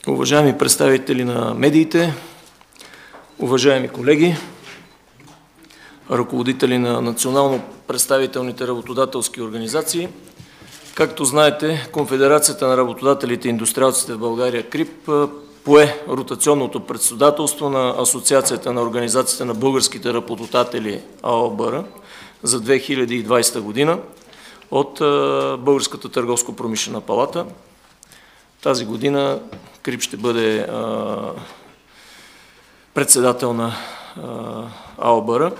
Уважаеми представители на медиите, уважаеми колеги, ръководители на национално представителните работодателски организации, както знаете, Конфедерацията на работодателите и индустриалците в България КРИБ пое ротационното председателство на Асоциацията на организациите на българските работодатели АОБР за 2020 година от Българската търговско-промишлена палата. Тази година КРИБ ще бъде председател на АОБР.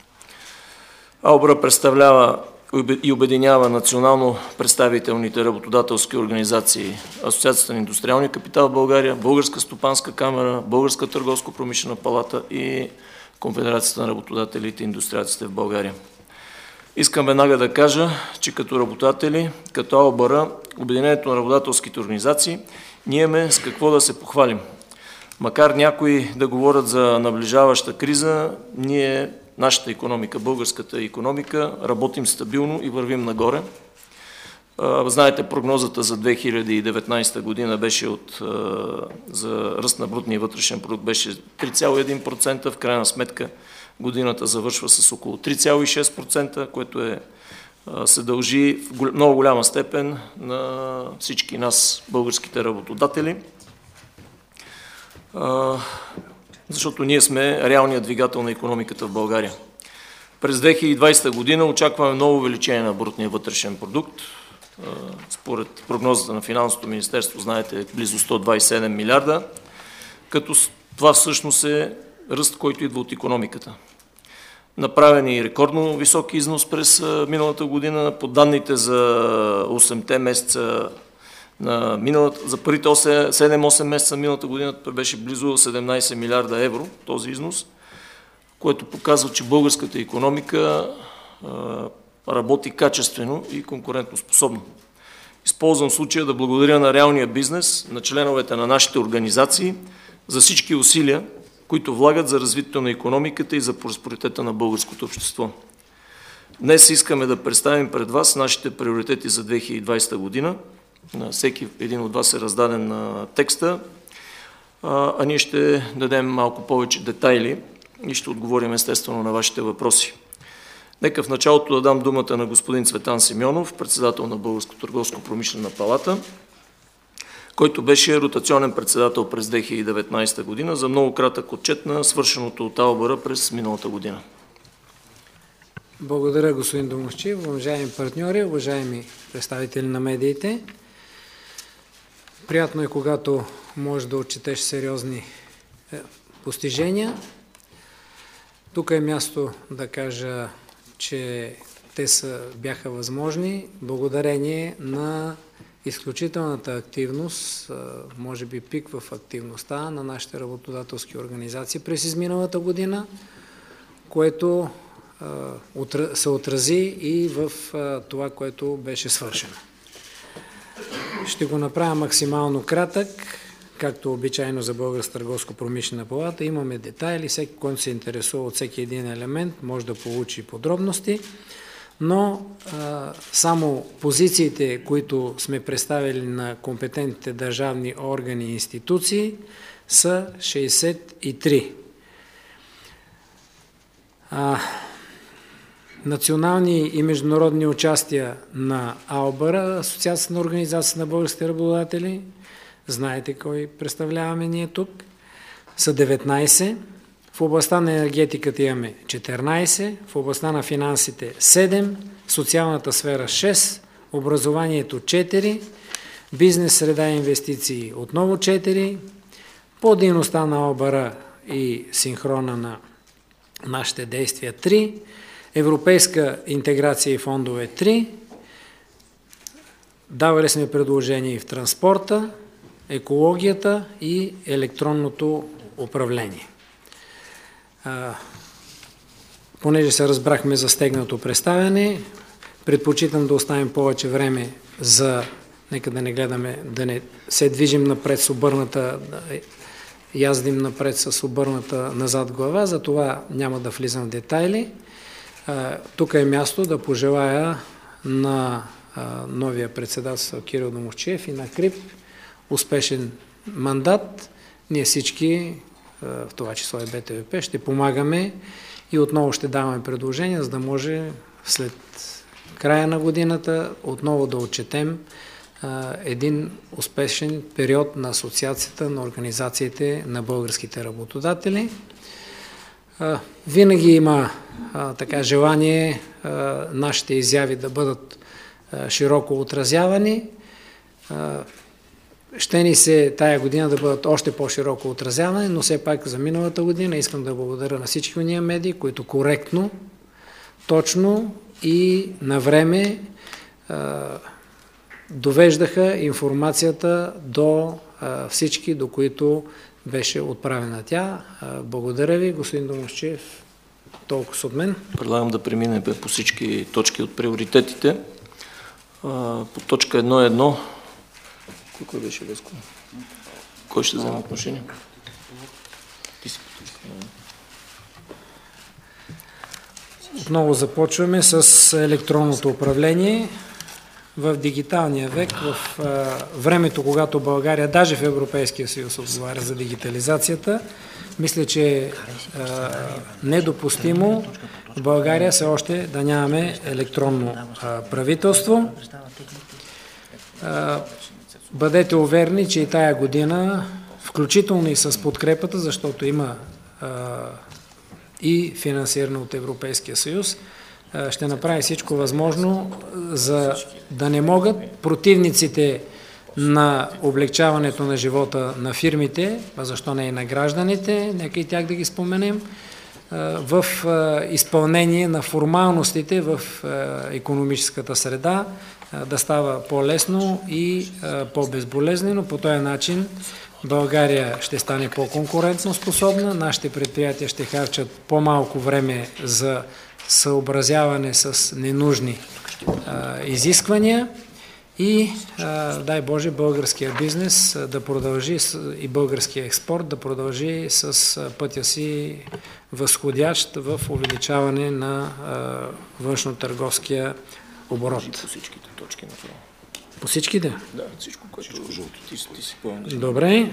АОБР представлява и обединява национално представителните работодателски организации, Асоциацията на индустриалния капитал в България, Българска стопанска камара, Българска търговско-промишлена палата и Конфедерацията на работодателите и индустриалците в България. Искам веднага да кажа, че като работодатели, като АОБР, Обединението на работодателските организации, ние имаме с какво да се похвалим. Макар някои да говорят за наближаваща криза, ние, нашата икономика, българската икономика, работим стабилно и вървим нагоре. Знаете, прогнозата за 2019 година беше за ръст на брутния вътрешен продукт беше 3,1%, в крайна сметка годината завършва с около 3,6%, което се дължи в много голяма степен на всички нас, българските работодатели, защото ние сме реалният двигател на икономиката в България. През 2020 година очакваме много увеличение на брутния вътрешен продукт. Според прогнозата на Финансовото министерство, знаете, близо 127 милиарда, като това всъщност е ръст, който идва от икономиката. Направен и рекордно висок износ през миналата година. По данните за 8-те месеца за първите 7-8 месеца миналата година беше близо 17 милиарда евро този износ, което показва, че българската икономика работи качествено и конкурентоспособно. Използвам случая да благодаря на реалния бизнес, на членовете на нашите организации за всички усилия, които влагат за развитието на икономиката и за просперитета на българското общество. Днес искаме да представим пред вас нашите приоритети за 2020 година. На всеки един от вас е раздаден на текста, а ние ще дадем малко повече детайли и ще отговорим естествено на вашите въпроси. Нека в началото да дам думата на господин Цветан Симеонов, председател на Българска търговско-промишлена палата, който беше ротационен председател през 2019 година за много кратък отчет на свършеното от АОБР през миналата година. Благодаря, господин Домусчиев, уважаеми партньори, уважаеми представители на медиите. Приятно е, когато можеш да отчетеш сериозни постижения. Тук е място да кажа, че те бяха възможни благодарение на изключителната активност, може би пик в активността на нашите работодателски организации през изминалата година, което се отрази и в това, което беше свършено. Ще го направя максимално кратък, както обичайно за Българска търговско-промишлена палата. Имаме детайли, всеки, който се интересува от всеки един елемент, може да получи подробности, но само позициите, които сме представили на компетентните държавни органи и институции, са 63. Национални и международни участия на АОБР, Асоциацията на организации на българските работодатели, знаете кой представляваме ние тук, са 19. В областта на енергетиката имаме 14, в областта на финансите 7, в социалната сфера 6, образованието 4, бизнес, среда и инвестиции отново 4, по дейността на АОБР и синхрона на нашите действия 3, европейска интеграция и фондове 3, давали сме предложения и в транспорта, екологията и електронното управление. Понеже се разбрахме за стегнато представяне, предпочитам да оставим повече време нека да не гледаме, да не се движим напред с обърната, яздим напред с обърната назад глава, затова няма да влизам в детайли. Тук е място да пожелая на новия председател Кирил Домусчиев и на КРИБ успешен мандат, ние всички, в това число и БТВП, ще помагаме и отново ще даваме предложения, за да може след края на годината отново да отчетем един успешен период на асоциацията на организациите на българските работодатели. Винаги има желание нашите изяви да бъдат широко отразявани. Ще ни се тая година да бъдат още по-широко отразявани, но все пак за миналата година искам да благодаря на всички уния медии, които коректно, точно и на време довеждаха информацията до всички, до които беше отправена тя. Благодаря ви, господин Домусчиев. Толкова с от мен. Предлагам да преминем по всички точки от приоритетите. По точка 1.1. Кой беше Веско? Кой ще вземе отношение? Ти си по точка 1. Отново започваме с електронното управление. В дигиталния век, в времето, когато България, даже в Европейския съюз, отговаря за дигитализацията, мисля, че е недопустимо в България все още да нямаме електронно правителство. Бъдете уверени, че и тая година, включително и с подкрепата, защото има и финансиране от Европейския съюз, ще направи всичко възможно, за да не могат противниците на облегчаването на живота на фирмите, а защо не и на гражданите, нека и тях да ги споменем, в изпълнение на формалностите в икономическата среда, да става по-лесно и по-безболезнено. По този начин България ще стане по-конкурентно способна, нашите предприятия ще харчат по-малко време за съобразяване с ненужни изисквания и, дай Боже, българския бизнес да продължи и българския експорт да продължи с пътя си възходящ в увеличаване на външно-търговския оборот. По всичките точки направо. По всичките? Да, всичко, което ти си по-ангажиран. Добре.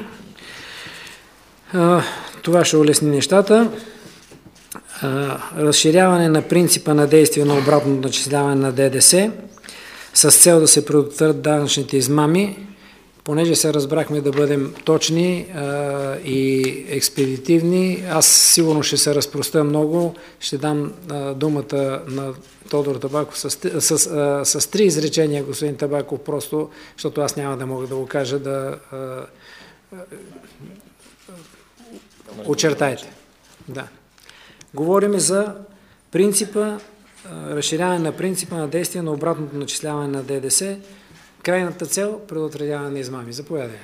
Това ще улесни нещата. Разширяване на принципа на действие на обратното начисляване на ДДС с цел да се предотвратят данъчните измами. Понеже се разбрахме да бъдем точни и експедитивни, аз сигурно ще се разпростя много. Ще дам думата на Тодор Табаков с три изречения, господин Табаков, просто, защото аз няма да мога да го кажа, да очертайте. Да. Говорим за принципа, разширяване на принципа на действие на обратното начисляване на ДДС. Крайната цел – предотвратяване на измами. Заповядай.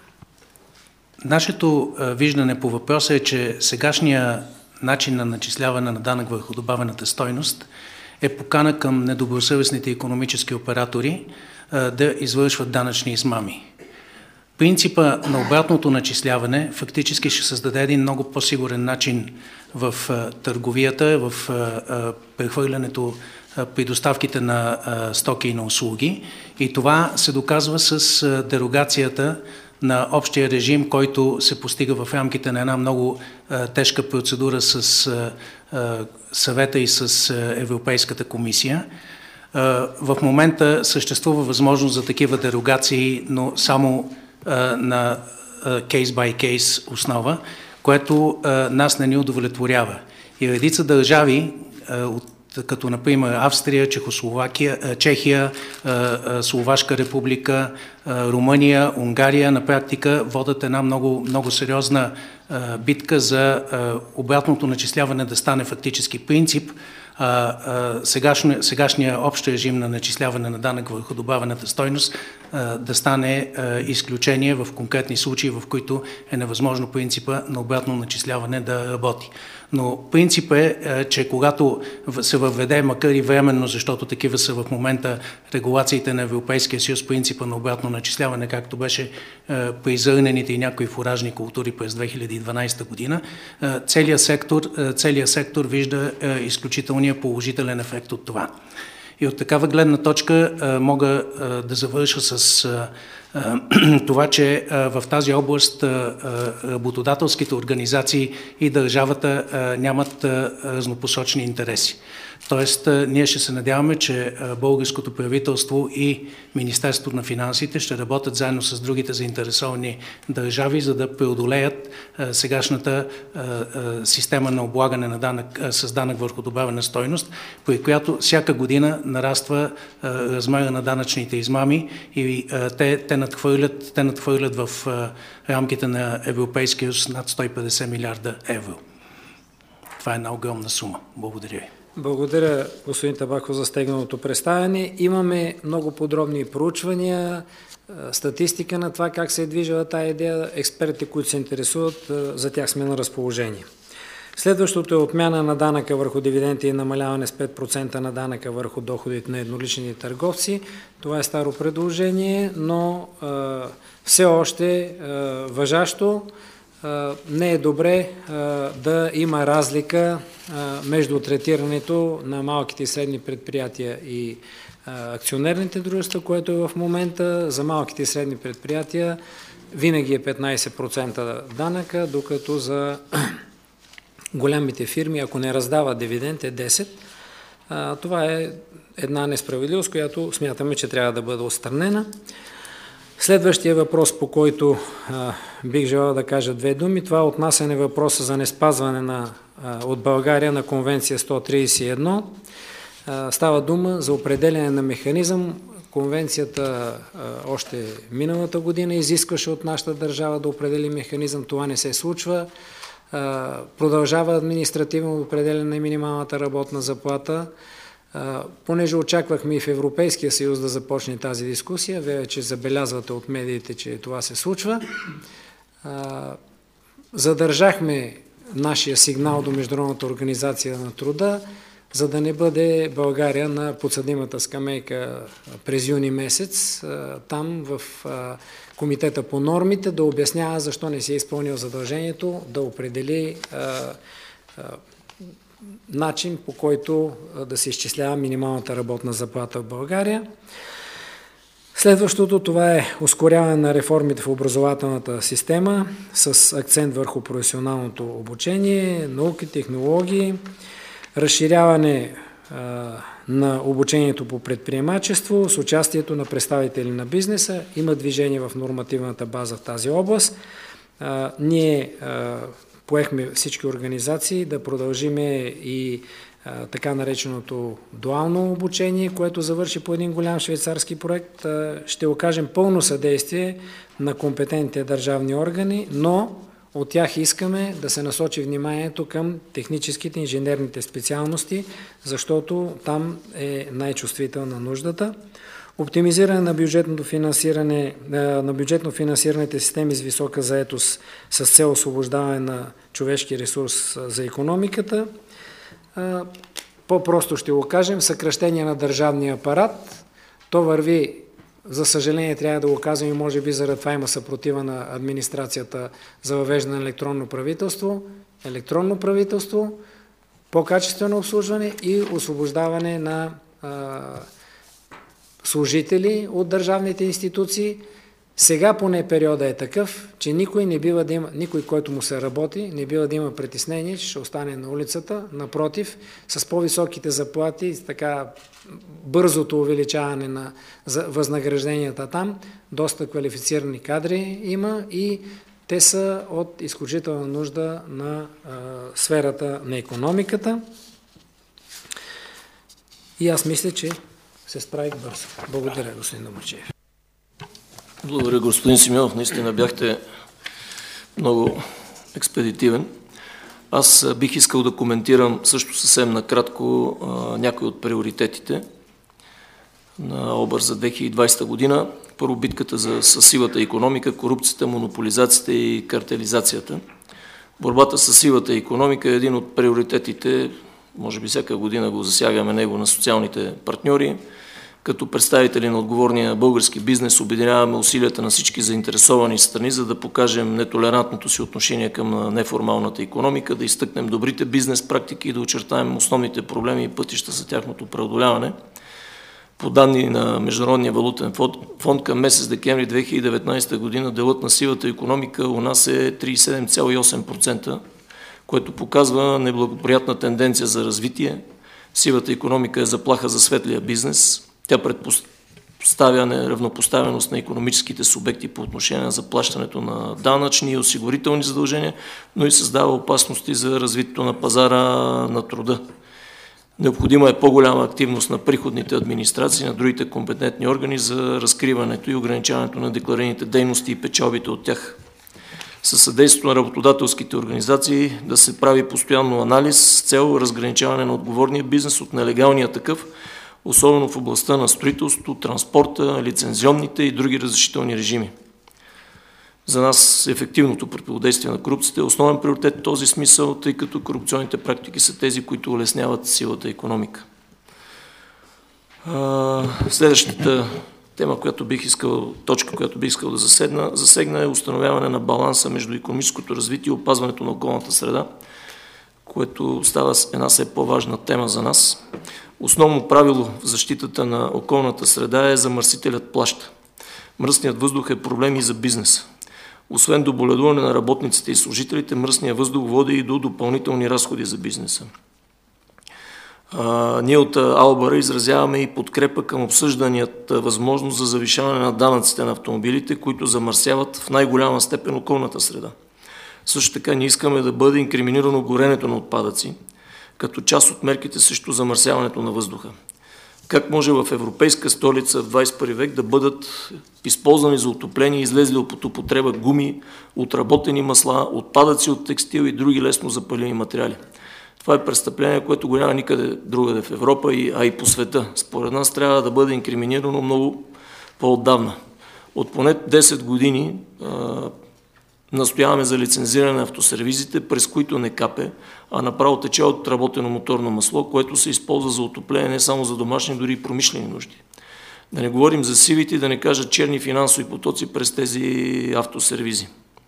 Нашето виждане по въпроса е, че сегашния начин на начисляване на данък върху добавената стойност е покана към недобросъвестните икономически оператори да извършват данъчни измами. Принципа на обратното начисляване фактически ще създаде един много по-сигурен начин в търговията, в прехвърлянето при доставките на стоки и на услуги. И това се доказва с дерогацията на общия режим, който се постига в рамките на една много тежка процедура с съвета и с Европейската комисия. В момента съществува възможност за такива дерогации, но само на кейс-бай-кейс основа, което нас не ни удовлетворява. И редица държави, като например Австрия, Чехословакия, Чехия, Словашка република, Румъния, Унгария, на практика водят една много, много сериозна битка за обратното начисляване да стане фактически принцип, сегашния общ режим на начисляване на данък върху добавената стойност да стане изключение в конкретни случаи, в които е невъзможно принципа на обратно начисляване да работи. Но принцип е, че когато се въведе, макар и временно, защото такива са в момента регулациите на Европейския съюз, принципа на обратно начисляване, както беше при зърнените и някои фуражни култури през 2012 година, целият сектор вижда изключителния положителен ефект от това. И от такава гледна точка мога да завърша с това, че в тази област работодателските организации и държавата нямат разнопосочни интереси. Тоест, ние ще се надяваме, че българското правителство и Министерството на финансите ще работят заедно с другите заинтересовани държави, за да преодолеят сегашната система на облагане с данък върху добавена стойност, при която всяка година нараства размера на данъчните измами и те надхвърлят в рамките на Европейския съюз над 150 милиарда евро. Това е една огромна сума. Благодаря ви. Благодаря, господин Табаков, за стегналото представяне. Имаме много подробни проучвания, статистика на това как се е движила тая идея. Експертите, които се интересуват, за тях сме на разположение. Следващото е отмяна на данъка върху дивиденти и намаляване с 5% на данъка върху доходите на еднолични търговци. Това е старо предложение, но все още важащо. Не е добре да има разлика между третирането на малките и средни предприятия и акционерните дружества, което е в момента. За малките и средни предприятия винаги е 15% данъка, докато за голямите фирми, ако не раздават дивиденд, е 10%. Това е една несправедливост, която смятаме, че трябва да бъде отстранена. Следващия въпрос, по който бих желал да кажа две думи, това е отнасяне въпроса за неспазване от България на Конвенция 131. Става дума за определяне на механизъм. Конвенцията още миналата година изискваше от нашата държава да определи механизъм. Това не се случва. Продължава административно определяне на минималната работна заплата. Понеже очаквахме и в Европейския съюз да започне тази дискусия, вече забелязвате от медиите, че това се случва. Задържахме нашия сигнал до Международната организация на труда, за да не бъде България на подсъдимата скамейка през юни месец, там в Комитета по нормите да обяснява защо не се е изпълнил задължението да определи начин, по който да се изчислява минималната работна заплата в България. Следващото, това е ускоряване на реформите в образователната система с акцент върху професионалното обучение, науки, технологии, разширяване на обучението по предприемачество с участието на представители на бизнеса. Има движение в нормативната база в тази област. Ние поехме всички организации да продължиме и така нареченото дуално обучение, което завърши по един голям швейцарски проект. Ще окажем пълно съдействие на компетентните държавни органи, но от тях искаме да се насочи вниманието към техническите, инженерните специалности, защото там е най-чувствителна нуждата. Оптимизиране на бюджетно финансираните системи с висока заетост с цел освобождаване на човешки ресурс за икономиката. По-просто ще го кажем, съкращение на държавния апарат. То върви, за съжаление трябва да го казвам и може би заради това има съпротива на администрацията за въвеждане на електронно правителство, по-качествено обслужване и освобождаване на служители от държавните институции. Сега поне периода е такъв, че никой, който му се работи, не бива да има притеснение, че ще остане на улицата. Напротив, с по-високите заплати, така бързото увеличаване на възнагражденията там, доста квалифицирани кадри има и те са от изключителна нужда на сферата на икономиката. И аз мисля, че се справих бързо. Благодаря, господин Домачев. Благодаря, господин Симеонов. Наистина бяхте много експедитивен. Аз бих искал да коментирам също съвсем накратко някои от приоритетите на ОБР за 2020 година. Първо, битката с сивата икономика, корупцията, монополизацията и картелизацията. Борбата с сивата икономика е един от приоритетите, може би всяка година го засягаме него, на социалните партньори. Като представители на отговорния български бизнес обединяваме усилията на всички заинтересовани страни, за да покажем нетолерантното си отношение към неформалната икономика, да изтъкнем добрите бизнес практики и да очертаем основните проблеми и пътища за тяхното преодоляване. По данни на Международния валутен фонд към месец декември 2019 година делът на сивата икономика у нас е 37,8%, което показва неблагоприятна тенденция за развитие. Сивата икономика е заплаха за светлия бизнес. Тя предпоставя неравнопоставеност на икономическите субекти по отношение на заплащането на данъчни и осигурителни задължения, но и създава опасности за развитието на пазара на труда. Необходима е по-голяма активност на приходните администрации, на другите компетентни органи за разкриването и ограничаването на декларираните дейности и печалбите от тях. Със съдействието на работодателските организации да се прави постоянно анализ с цел разграничаване на отговорния бизнес от нелегалния такъв, особено в областта на строителството, транспорта, лицензионните и други разрешителни режими. За нас ефективното противодействие на корупцията е основен приоритет в този смисъл, тъй като корупционните практики са тези, които улесняват силата икономика. Следващата тема, точка, която бих искал да засегна е установяване на баланса между икономическото развитие и опазването на околната среда, което става една все по-важна тема за нас. Основно правило в защитата на околната среда е замърсителят плаща. Мръсният въздух е проблем и за бизнеса. Освен до боледуване на работниците и служителите, мръсният въздух води и до допълнителни разходи за бизнеса. Ние от Албара изразяваме и подкрепа към обсъжданията възможност за завишаване на данъците на автомобилите, които замърсяват в най-голяма степен околната среда. Също така ние искаме да бъде инкриминирано горенето на отпадъци, като част от мерките срещу замърсяването на въздуха. Как може в европейска столица в 21 век да бъдат използвани за отопление и излезли от употреба гуми, отработени масла, отпадъци от текстил и други лесно запалими материали? Това е престъпление, което го няма никъде другаде в Европа, а и по света. Според нас трябва да бъде инкриминирано много по-отдавна. От поне 10 години настояваме за лицензиране на автосервизите, през които не капе, а направо тече от работено моторно масло, което се използва за отопление не само за домашни, дори и промишлени нужди. Да не говорим за сивите и да не кажа черни финансови потоци през тези автосервизи.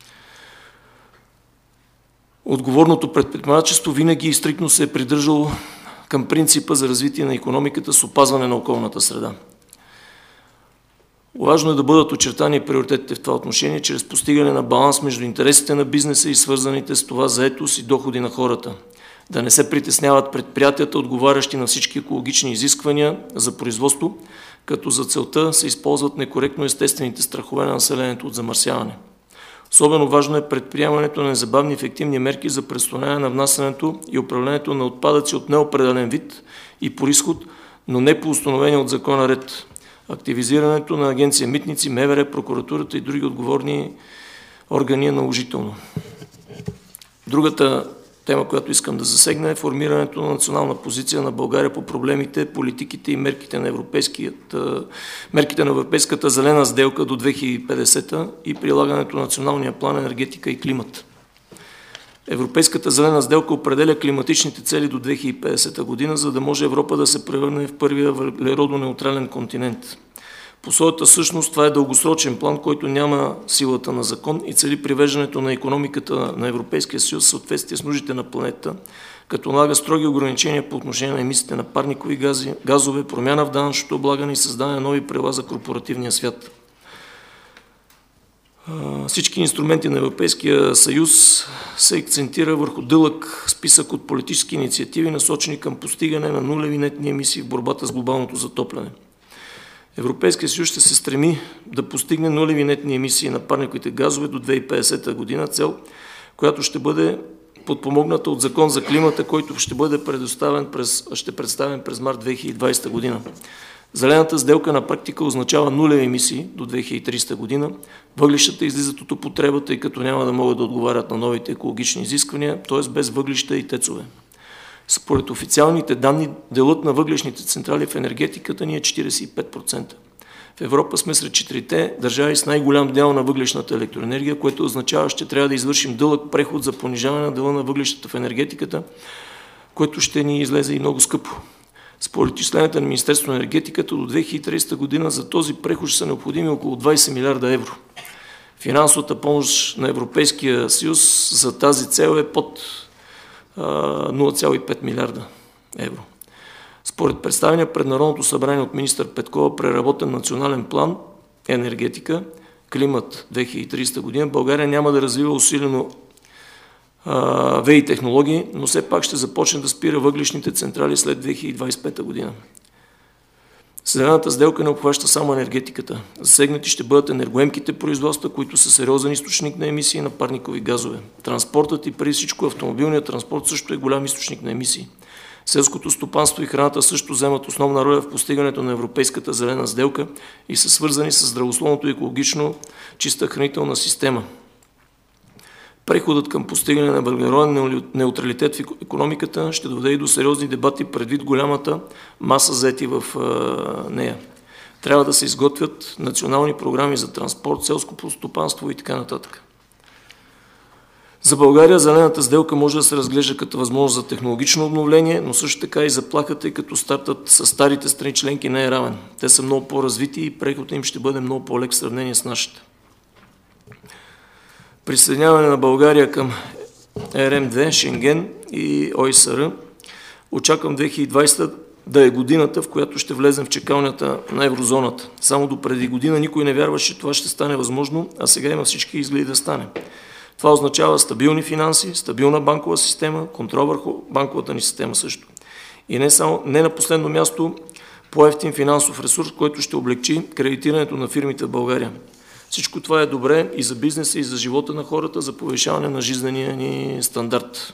Отговорното предприемачество винаги и стриктно се е придържало към принципа за развитие на икономиката с опазване на околната среда. Важно е да бъдат очертани приоритетите в това отношение чрез постигане на баланс между интересите на бизнеса и свързаните с това заетост и доходи на хората. Да не се притесняват предприятията, отговарящи на всички екологични изисквания за производство, като за целта се използват некоректно естествените страхове на населението от замърсяване. Особено важно е предприемането на незабавни ефективни мерки за преустановяване на внасянето и управлението на отпадъци от неопределен вид и произход, но не по установения от закона ред. Активизирането на агенция Митници, МВР, прокуратурата и други отговорни органи е наложително. Другата тема, която искам да засегна, е формирането на национална позиция на България по проблемите, политиките и мерките на Европейската зелена сделка до 2050 и прилагането на националния план енергетика и климат. Европейската зелена сделка определя климатичните цели до 2050 година, за да може Европа да се превърне в първия въглеродонеутрален континент. По своята същност това е дългосрочен план, който няма силата на закон и цели привеждането на икономиката на Европейския съюз в съответствие с нуждите на планетата, като налага строги ограничения по отношение на емисиите на парникови газове, промяна в данъчното облагане и създаване на нови правила за корпоративния свят. Всички инструменти на Европейския съюз се акцентира върху дълъг списък от политически инициативи, насочени към постигане на нулеви нетни емисии в борбата с глобалното затопляне. Европейския съюз ще се стреми да постигне нулеви нетни емисии на парниковите газове до 2050 година, цел, която ще бъде подпомогната от закон за климата, който ще бъде представен през март 2020 година. Зелената сделка на практика означава нулеви емисии до 2030 година. Въглищата излизат от употреба, тъй като няма да могат да отговарят на новите екологични изисквания, т.е. без въглища и тецове. Според официалните данни, делът на въглищните централи в енергетиката ни е 45%. В Европа сме сред 4-те държави с най-голям дял на въглищната електроенергия, което означава, че трябва да извършим дълъг преход за понижаване на дела на въглищата в енергетиката, което ще ни излезе и много скъпо. Според изчисленията на Министерството на енергетиката до 2030 година за този преход ще са необходими около 20 милиарда евро. Финансовата помощ на Европейския съюз за тази цел е под 0,5 милиарда евро. Според представения пред Народното събрание от министър Петкова преработен национален план енергетика, климат 2030 година, България няма да развива усилено ВЕИ технологии, но все пак ще започне да спира въглищните централи след 2025 година. Зелената сделка не обхваща само енергетиката. Засегнати ще бъдат енергоемките производства, които са сериозен източник на емисии на парникови газове. Транспортът и преди всичко автомобилният транспорт също е голям източник на емисии. Селското стопанство и храната също вземат основна роля в постигането на европейската зелена сделка и са свързани с здравословното и екологично чиста хранителна система. Преходът към постигане на въглероден неутралитет в икономиката ще доведе и до сериозни дебати предвид голямата маса заети в нея. Трябва да се изготвят национални програми за транспорт, селско стопанство и така нататък. За България зелената сделка може да се разглежда като възможност за технологично обновление, но също така и заплаха, тъй като стартът с старите страни членки не е равен. Те са много по-развити и преходът им ще бъде много по-лек в сравнение с нашите. Присъединяване на България към ЕРМ-2, Шенген и ОИСР. Очаквам 2020 да е годината, в която ще влезем в чакалнята на еврозоната. Само до преди година никой не вярваше, че това ще стане възможно, а сега има всички изгледи да стане. Това означава стабилни финанси, стабилна банкова система, контрол върху банковата ни система също. И не на последно място, по-евтин финансов ресурс, който ще облегчи кредитирането на фирмите в България. Всичко това е добре и за бизнеса, и за живота на хората, за повишаване на жизнения ни стандарт.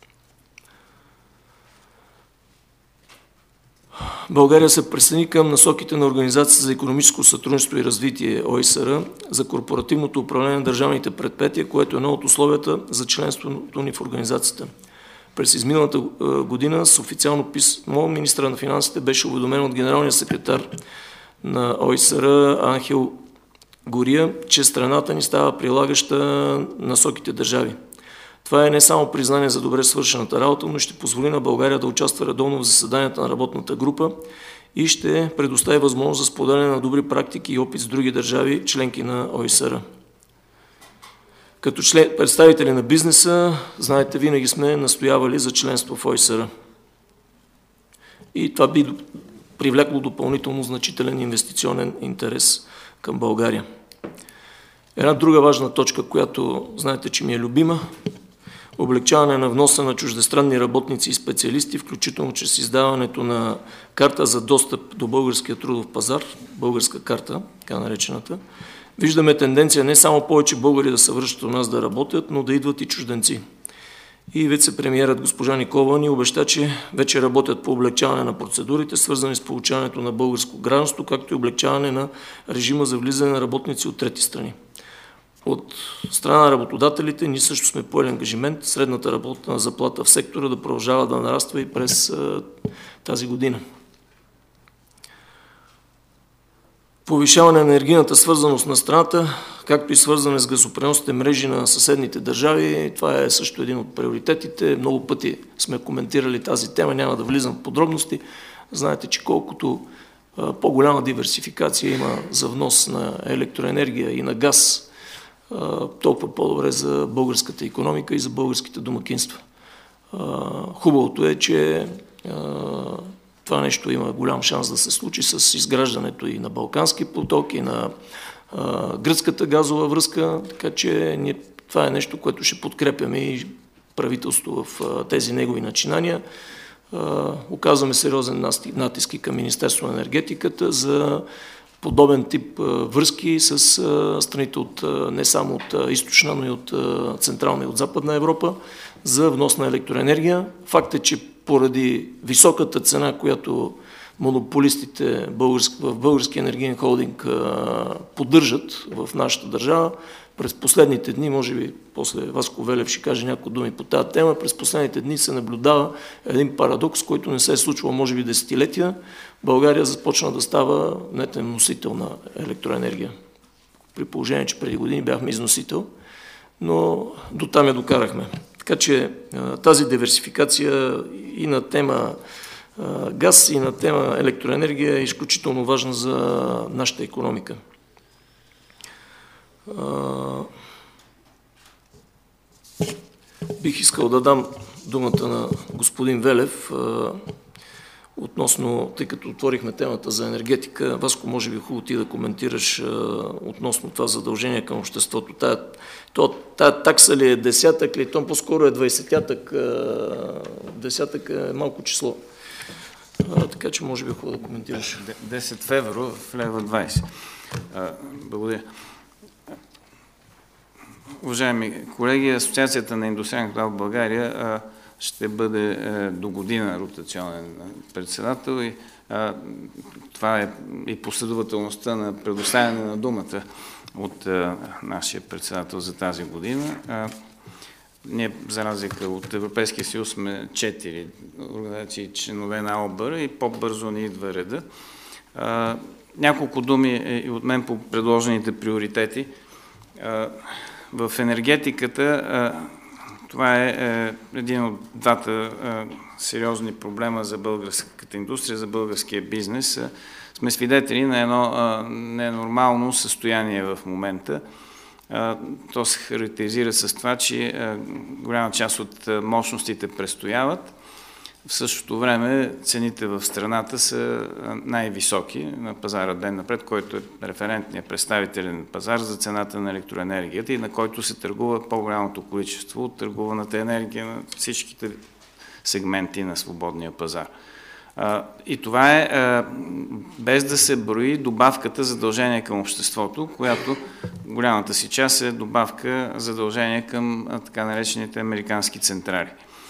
България се присъедини към насоките на Организацията за икономическо сътрудничество и развитие ОИСР за корпоративното управление на държавните предприятия, което е едно от условията за членството ни в организацията. През изминалата година с официално писмо министъра на финансите беше уведомен от генералния секретар на ОИСР Анхел Гория, че страната ни става прилагаща насоките държави. Това е не само признание за добре свършената работа, но ще позволи на България да участва редовно в заседанията на работната група и ще предостави възможност за споделяне на добри практики и опит с други държави, членки на ОИСР. Като представители на бизнеса, знаете, винаги сме настоявали за членство в ОИСР. И това би привлекло допълнително значителен инвестиционен интерес към България. Една друга важна точка, която знаете, че ми е любима, облегчаване на вноса на чуждестранни работници и специалисти, включително чрез издаването на карта за достъп до българския трудов пазар, българска карта, така наречената. Виждаме тенденция не само повече българи да се връщат у нас да работят, но да идват и чужденци. И вице-премиерът госпожа Николова ни обеща, че вече работят по облегчаване на процедурите, свързани с получаването на българско гражданство, както и облегчаване на режима за влизане на работници от трети страни. От страна на работодателите ние също сме поели ангажимент средната работна заплата в сектора да продължава да нараства и през тази година. Повишаване на енергийната свързаност на страната, както и свързване с газопреносните мрежи на съседните държави, това е също един от приоритетите. Много пъти сме коментирали тази тема, няма да влизам в подробности. Знаете, че колкото по-голяма диверсификация има за внос на електроенергия и на газ, толкова по-добре за българската икономика и за българските домакинства. Хубавото е, че това нещо има голям шанс да се случи с изграждането и на Балкански поток, и на гръцката газова връзка, така че това е нещо, което ще подкрепяме и правителство в тези негови начинания. Оказваме сериозен натиск към Министерство на енергетиката за подобен тип връзки с страните не само от източна, но и от централна и от западна Европа за внос на електроенергия. Факт е, че поради високата цена, която монополистите в Български енергиен холдинг поддържат в нашата държава, през последните дни, може би после Васко Велев ще каже няколко думи по тази тема, през последните дни се наблюдава един парадокс, който не се е случвал може би десетилетия. България започна да става нетен носител на електроенергия. При положение, че преди години бяхме износител, но до там я докарахме. Така че тази диверсификация и на тема газ, и на тема електроенергия е изключително важна за нашата икономика. Бих искал да дам думата на господин Велев относно, тъй като отворихме темата за енергетика, Васко, може би хубаво ти да коментираш относно това задължение към обществото. Тая такса ли е десятък ли, то по-скоро е 20-тятък, десятък е малко число. Така че може би хубаво да коментираш. 10 евро в лева 20. Благодаря. Уважаеми колеги, Асоциацията на индустриалния капитал в България ще бъде до година ротационен председател и това е и последователността на предоставяне на думата от нашия председател за тази година. Ние, за разлика от Европейския съюз, сме 4 организации, членове на ОБР и по-бързо ни идва реда. Няколко думи и от мен по предложените приоритети. В енергетиката това е един от двата сериозни проблема за българската индустрия, за българския бизнес. Сме свидетели на едно ненормално състояние в момента. То се характеризира с това, че голяма част от мощностите престояват. В същото време цените в страната са най-високи на пазара ден напред, който е референтният представителен пазар за цената на електроенергията и на който се търгува по-голямото количество от търгуваната енергия на всичките сегменти на свободния пазар. И това е без да се брои добавката задължение към обществото, която голямата си част е добавка задължение към така наречените американски централи.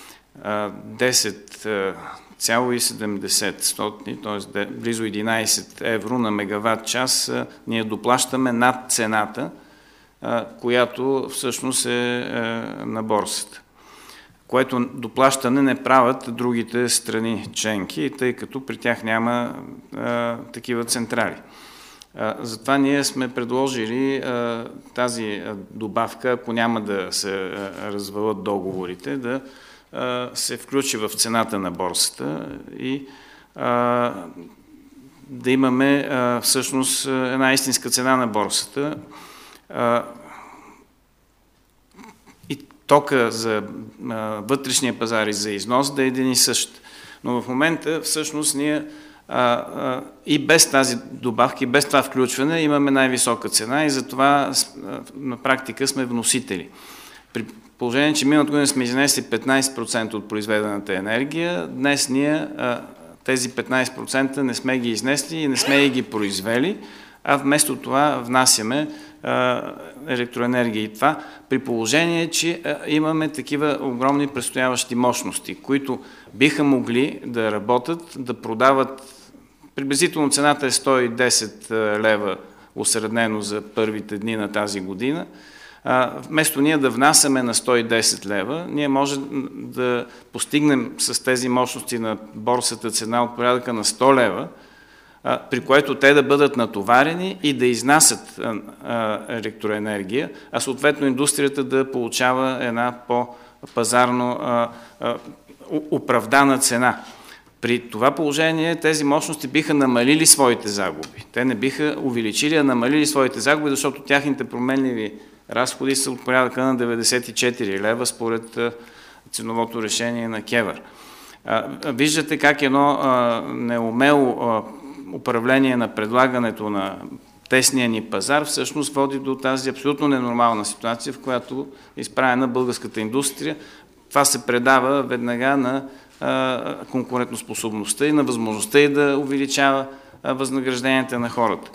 10,70, т.е. близо 11 евро на мегаватт час ние доплащаме над цената, която всъщност е на борсата. Което доплащане не правят другите страни членки, тъй като при тях няма такива централи. Затова ние сме предложили тази добавка, ако няма да се развалят договорите, да се включи в цената на борсата и да имаме всъщност една истинска цена на борсата. И тока за вътрешния пазар и за износ да е един и същ. Но в момента всъщност ние и без тази добавка, и без това включване имаме най-висока цена и затова на практика сме вносители. При положение, че миналата година сме изнесли 15% от произведената енергия, днес ние тези 15% не сме ги изнесли и не сме ги произвели, а вместо това внасяме електроенергия и това при положение, че имаме такива огромни престояващи мощности, които биха могли да работят, да продават. Приблизително цената е 110 лева осреднено за първите дни на тази година. Вместо ние да внасяме на 110 лева, ние може да постигнем с тези мощности на борсата цена от порядъка на 100 лева, при което те да бъдат натоварени и да изнасят електроенергия, а съответно индустрията да получава една по-пазарно оправдана цена. При това положение тези мощности биха намалили своите загуби. Те не биха увеличили, а намалили своите загуби, защото тяхните променливи разходи са от порядъка на 94 лева според ценовото решение на КЕВР. Виждате как едно неумело управление на предлагането на тесния ни пазар всъщност води до тази абсолютно ненормална ситуация, в която е изправена българската индустрия. Това се предава веднага на конкурентоспособността и на възможността и да увеличава възнагражденията на хората.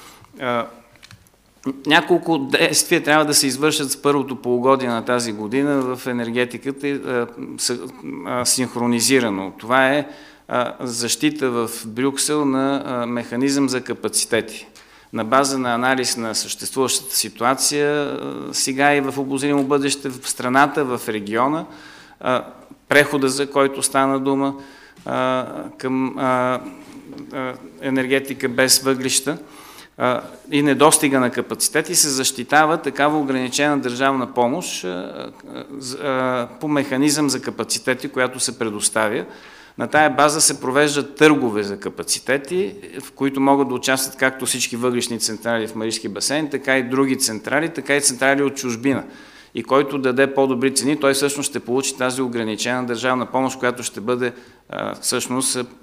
Няколко действия трябва да се извършат с първото полугодие на тази година в енергетиката синхронизирано. Това е защита в Брюксел на механизъм за капацитети. На база на анализ на съществуващата ситуация, сега и в обозримо бъдеще в страната, в региона, прехода, за който стана дума, към енергетика без въглища и недостига на капацитети, се защитава такава ограничена държавна помощ по механизъм за капацитети, която се предоставя. На тая база се провеждат търгове за капацитети, в които могат да участват както всички въглищни централи в Маришки басейн, така и други централи, така и централи от чужбина. И който даде по-добри цени, той всъщност ще получи тази ограничена държавна помощ, която ще бъде всъщност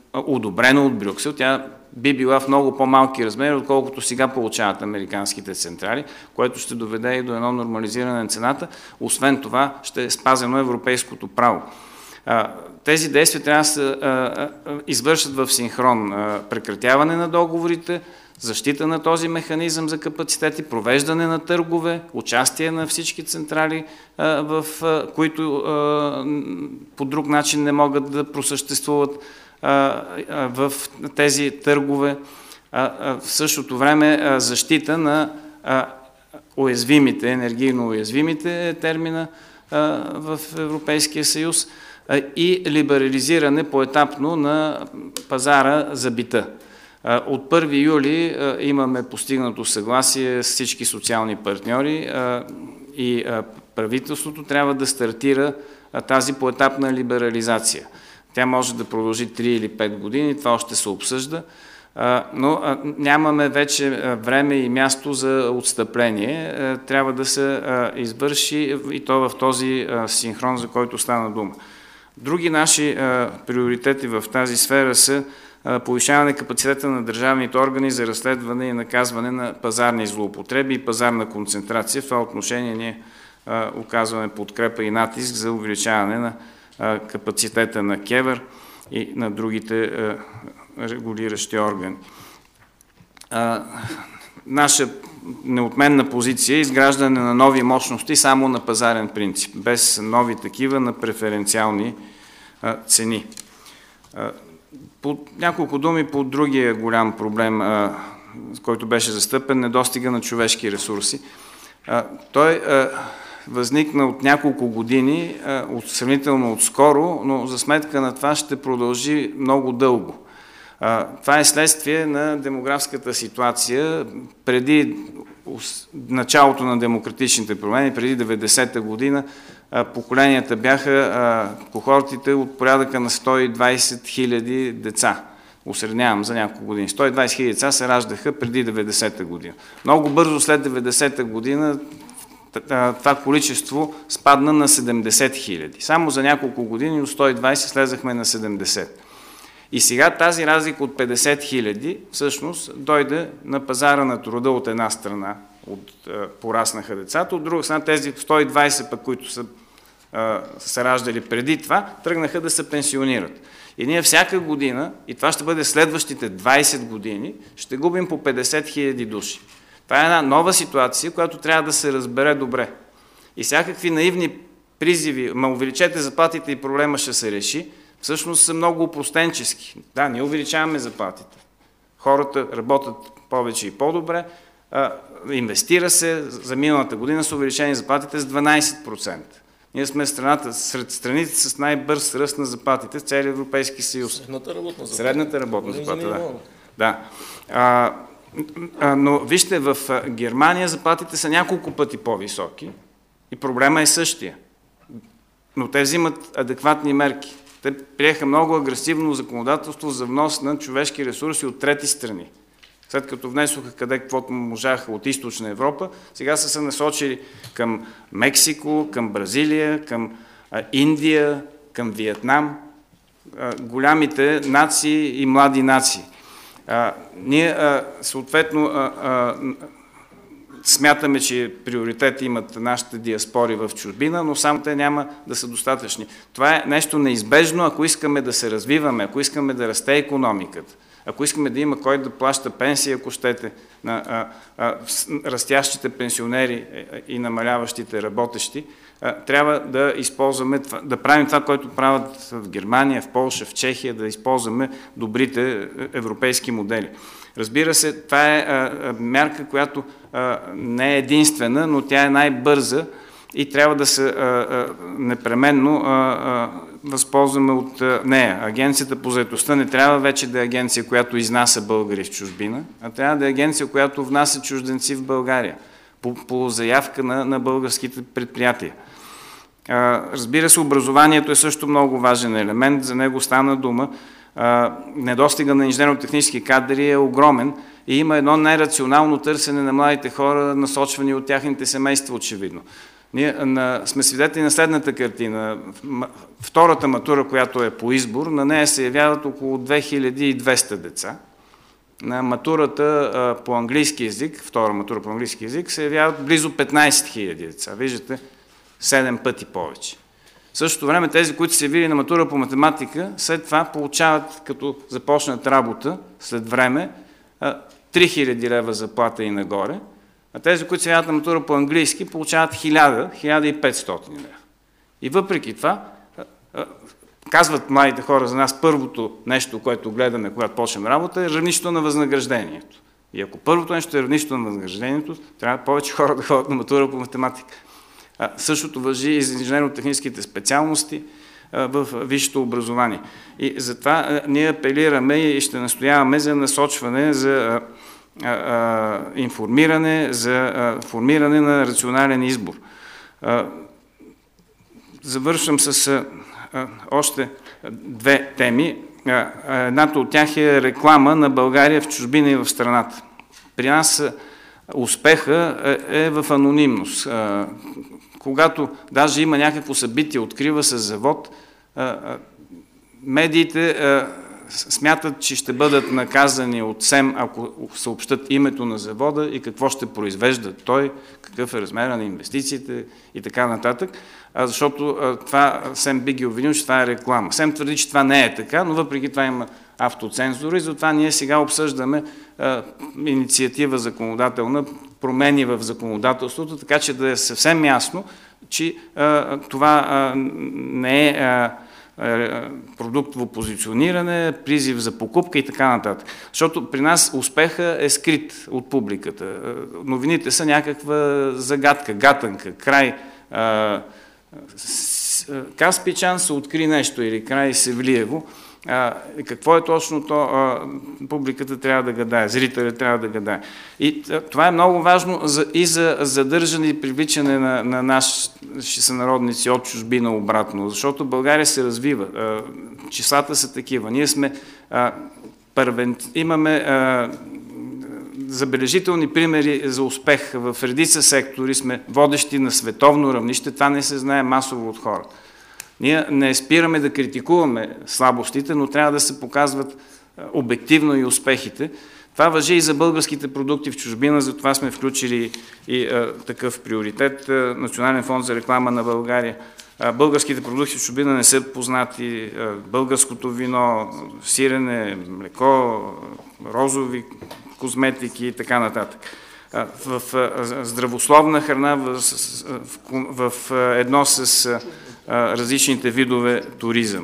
одобрена от Брюксел. Тя би била в много по-малки размери, отколкото сега получават американските централи, което ще доведе и до едно нормализиране на цената. Освен това, ще е спазено европейското право. Тези действия трябва да се извършат в синхрон. Прекратяване на договорите, защита на този механизъм за капацитети, провеждане на търгове, участие на всички централи, в които по друг начин не могат да просъществуват в тези търгове. В същото време защита на уязвимите, енергийно уязвимите термина в Европейския съюз и либерализиране поетапно на пазара за бита. От 1 юли имаме постигнато съгласие с всички социални партньори и правителството трябва да стартира тази поетапна либерализация. Тя може да продължи 3 или 5 години, това още се обсъжда, но нямаме вече време и място за отстъпление. Трябва да се извърши и то в този синхрон, за който стана дума. Други наши приоритети в тази сфера са повишаване капацитета на държавните органи за разследване и наказване на пазарни злоупотреби и пазарна концентрация. В това отношение ние оказваме подкрепа и натиск за увеличаване на капацитета на КЕВР и на другите регулиращи органи. Наша неотменна позиция е изграждане на нови мощности само на пазарен принцип, без нови такива на преференциални цени. По няколко думи по другия голям проблем, който беше застъпен, недостига на човешки ресурси. Той възникна от няколко години, сравнително отскоро, но за сметка на това ще продължи много дълго. Това е следствие на демографската ситуация преди началото на демократичните промени, преди 90-та година. Поколенията бяха кохортите от порядъка на 120 хиляди деца. Усреднявам за няколко години. 120 хиляди деца се раждаха преди 90-та година. Много бързо след 90-та година това количество спадна на 70 хиляди. Само за няколко години от 120 слезахме на 70. И сега тази разлика от 50 хиляди всъщност дойде на пазара на труда от една страна, пораснаха децата, от друга страна тези 120 пък, които са се раждали преди това, тръгнаха да се пенсионират. И ние всяка година, и това ще бъде следващите 20 години, ще губим по 50 хиляди души. Това е една нова ситуация, която трябва да се разбере добре. И всякакви наивни призиви, увеличете заплатите и проблема ще се реши, всъщност са много опростенчески. Да, ние увеличаваме заплатите. Хората работят повече и по-добре, инвестира се, за миналата година са увеличени заплатите с 12%. Ние сме страната сред страните с най-бърз ръст на заплатите в целия Европейски съюз. Средната работна заплата, да. Но вижте, в Германия заплатите са няколко пъти по-високи и проблема е същия. Но те взимат адекватни мерки. Те приеха много агресивно законодателство за внос на човешки ресурси от трети страни. След като внесоха къде каквото можаха от източна Европа, сега са се насочили към Мексико, към Бразилия, към Индия, към Виетнам, голямите нации и млади нации. Ние съответно смятаме, че приоритет имат нашите диаспори в чужбина, но само те няма да са достатъчни. Това е нещо неизбежно, ако искаме да се развиваме, ако искаме да расте икономиката, ако искаме да има кой да плаща пенсии, ако щете, на растящите пенсионери и намаляващите работещи, трябва да използваме, да правим това, което правят в Германия, в Полша, в Чехия, да използваме добрите европейски модели. Разбира се, това е мярка, която не е единствена, но тя е най-бърза и трябва да се непременно възползваме от нея. Агенцията по заетостта не трябва вече да е агенция, която изнася българи в чужбина, а трябва да е агенция, която внася чужденци в България по заявка на българските предприятия. Разбира се, образованието е също много важен елемент, за него стана дума. Недостига на инженерно-технически кадри е огромен и има едно нерационално търсене на младите хора, насочвани от тяхните семейства, очевидно. Ние сме свидетели на следната картина. Втората матура, която е по избор, на нея се явяват около 2200 деца. На матурата по английски език, втора матура по английски език, се явяват близо 15 000 деца. Виждате, 7 пъти повече. В същото време тези, които се явили на матура по математика, след това получават, като започнат работа след време, 3000 лева заплата и нагоре, а тези, които се явяват на матура по английски, получават 1000-1500 лева. И въпреки това, казват младите хора за нас, първото нещо, което гледаме, когато почнем работа, е равнището на възнаграждението. И ако първото нещо е равнището на възнаграждението, трябва повече хора да ходят на матура по математика. Същото важи и за инженерно-техническите специалности в висшето образование. И затова ние апелираме и ще настояваме за насочване, за информиране, за формиране на рационален избор. Завършвам с още две теми. Едната от тях е реклама на България в чужбина и в страната. При нас успеха е в анонимност. Когато даже има някакво събитие, открива се завод, медиите смятат, че ще бъдат наказани от СЕМ, ако съобщат името на завода и какво ще произвежда той, какъв е размера на инвестициите и така нататък, защото това СЕМ би ги обвинил, че това е реклама. СЕМ твърди, че това не е така, но въпреки това има автоцензура и затова ние сега обсъждаме инициатива законодателна, промени в законодателството, така че да е съвсем ясно, че това не е продуктово позициониране, призив за покупка и така нататък. Защото при нас успеха е скрит от публиката. Новините са някаква загадка, гатанка, край Каспичан се откри нещо или край Севлиево. Какво е точно то, публиката трябва да гадае, зрителят трябва да гадае. И това е много важно и за задържане и привличане на наши сънародници от чужбина обратно, защото България се развива, числата са такива. Ние сме имаме забележителни примери за успех в редица сектори, сме водещи на световно равнище, това не се знае масово от хората. Ние не спираме да критикуваме слабостите, но трябва да се показват обективно и успехите. Това важи и за българските продукти в чужбина, затова сме включили и такъв приоритет. Национален фонд за реклама на България. Българските продукти в чужбина не са познати. Българското вино, сирене, млеко, розови козметики и така нататък. В здравословна храна в едно с различните видове туризъм.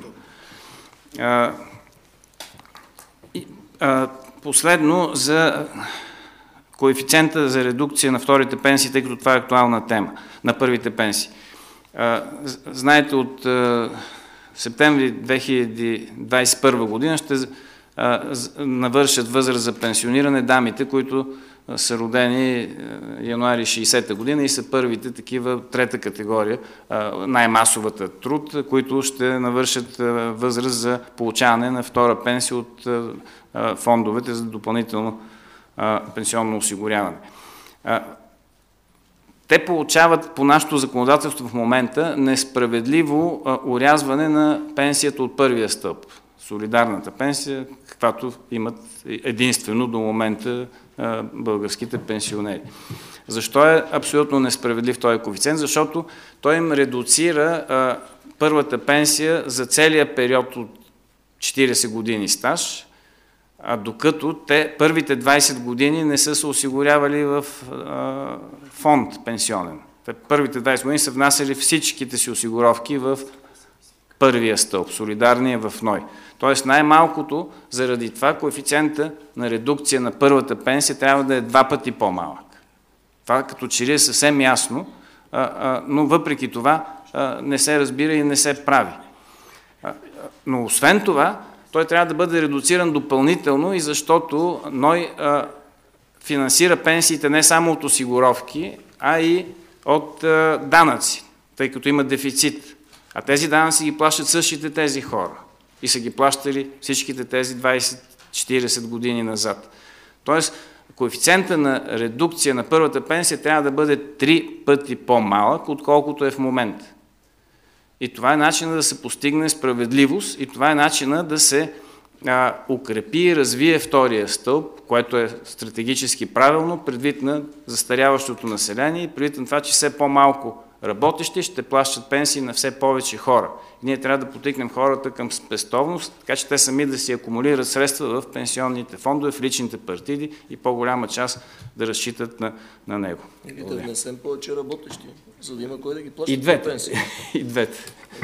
Последно за коефициента за редукция на вторите пенсии, тъй като това е актуална тема, на първите пенсии. Знаете, от септември 2021 година ще навършат възраст за пенсиониране дамите, които са родени януари 60-та година и са първите такива трета категория, най-масовата труд, които ще навършат възраст за получаване на втора пенсия от фондовете за допълнително пенсионно осигуряване. Те получават по нашето законодателство в момента несправедливо орязване на пенсията от първия стълб. Солидарната пенсия, каквато имат единствено до момента българските пенсионери. Защо е абсолютно несправедлив този коефициент? Защото той им редуцира първата пенсия за целия период от 40 години стаж, докато те първите 20 години не са се осигурявали в фонд пенсионен. Първите 20 години са внасяли всичките си осигуровки в първия стълб, солидарния в НОИ. Тоест най-малкото, заради това коефициента на редукция на първата пенсия трябва да е 2 пъти по-малък. Това като че ли е съвсем ясно, но въпреки това не се разбира и не се прави. Но освен това, той трябва да бъде редуциран допълнително и защото НОИ финансира пенсиите не само от осигуровки, а и от данъци, тъй като има дефицит. А тези данъци ги плащат същите тези хора. И са ги плащали всичките тези 20-40 години назад. Тоест, коефициента на редукция на първата пенсия трябва да бъде 3 пъти по-малък, отколкото е в момента. И това е начинът да се постигне справедливост и това е начинът да се укрепи и развие втория стълб, което е стратегически правилно, предвид на застаряващото население и предвид на това, че все по-малко работещи ще плащат пенсии на все повече хора. И ние трябва да потикнем хората към спестовност, така че те сами да си акумулират средства в пенсионните фондове, в личните партиди и по-голяма част да разчитат на него. Или да внесем повече работещи, за да има кой да ги плаща. И двете. Пенсии. И двете.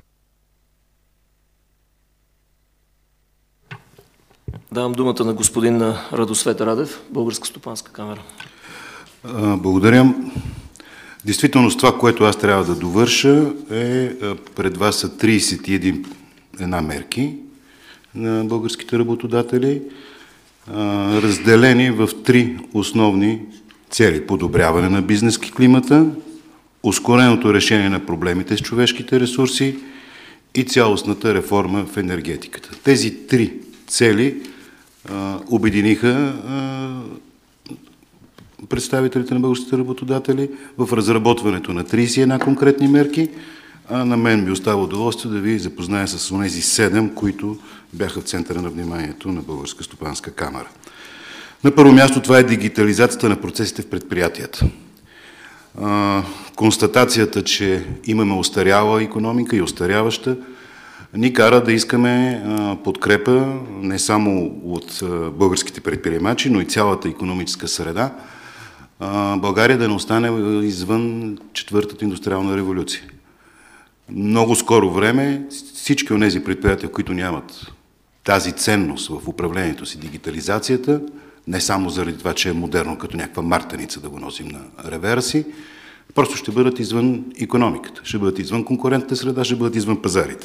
Давам думата на господин Радосвет Радев, Българска стопанска камера. Благодаря. Действително това, което аз трябва да довърша пред вас са 31 мерки на българските работодатели, разделени в 3 основни цели. Подобряване на бизнес климата, ускореното решение на проблемите с човешките ресурси и цялостната реформа в енергетиката. Тези 3 цели обединиха представителите на българските работодатели в разработването на 31 конкретни мерки, а на мен ми остава удоволствие да ви запозная с онези 7, които бяха в центъра на вниманието на Българска стопанска камера. На първо място това е дигитализацията на процесите в предприятията. Констатацията, че имаме остаряла икономика и остаряваща, ни кара да искаме подкрепа не само от българските предприемачи, но и цялата икономическа среда, България да не остане извън четвъртата индустриална революция. Много скоро време всички от тези предприятия, които нямат тази ценност в управлението си, дигитализацията, не само заради това, че е модерно като някаква мартеница да го носим на ревера си, просто ще бъдат извън икономиката, ще бъдат извън конкурентната среда, ще бъдат извън пазарите.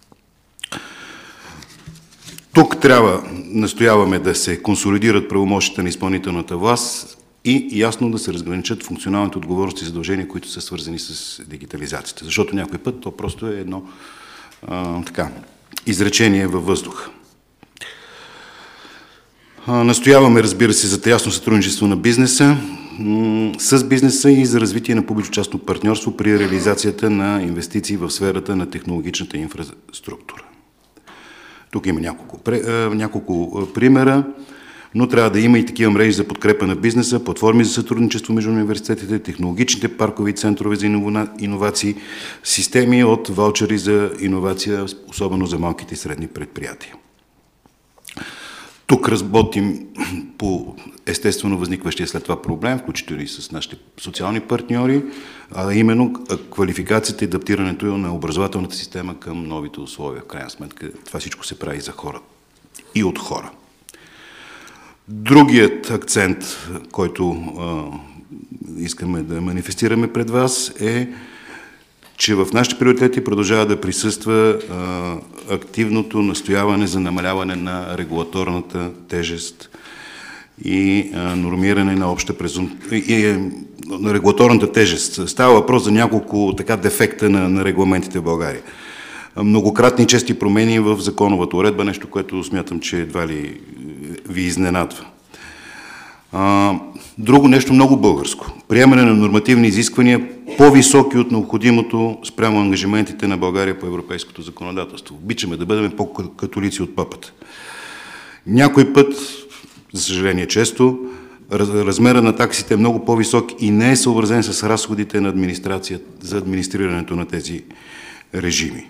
Тук настояваме да се консолидират правомощията на изпълнителната власт и ясно да се разграничат функционалните отговорности и задължения, които са свързани с дигитализацията. Защото някой път то просто е едно изречение във въздуха. Настояваме, разбира се, за тясно сътрудничество на бизнеса, с бизнеса и за развитие на публично-частно партньорство при реализацията на инвестиции в сферата на технологичната инфраструктура. Тук има няколко примера, но трябва да има и такива мрежи за подкрепа на бизнеса, платформи за сътрудничество между университетите, технологичните паркови центрове за иновации, системи от ваучери за иновация, особено за малките и средни предприятия. Тук работим по естествено възникващия след това проблем, включително и с нашите социални партньори, а именно квалификацията и адаптирането на образователната система към новите условия. В крайна сметка това всичко се прави за хора и от хора. Другият акцент, който искаме да манифестираме пред вас е, че в нашите приоритети продължава да присъства активното настояване за намаляване на регулаторната тежест и нормиране на обща на регулаторната тежест. Става въпрос за няколко дефекта на регламентите в България. Многократни и чести промени в законовата уредба, нещо, което смятам, че едва ли ви изненадва. Друго нещо много българско. Приемане на нормативни изисквания по-високи от необходимото спрямо ангажиментите на България по европейското законодателство. Обичаме да бъдем по-католици от папата. Някой път, за съжаление често, размера на таксите е много по-висок и не е съобразен с разходите на администрацията за администрирането на тези режими.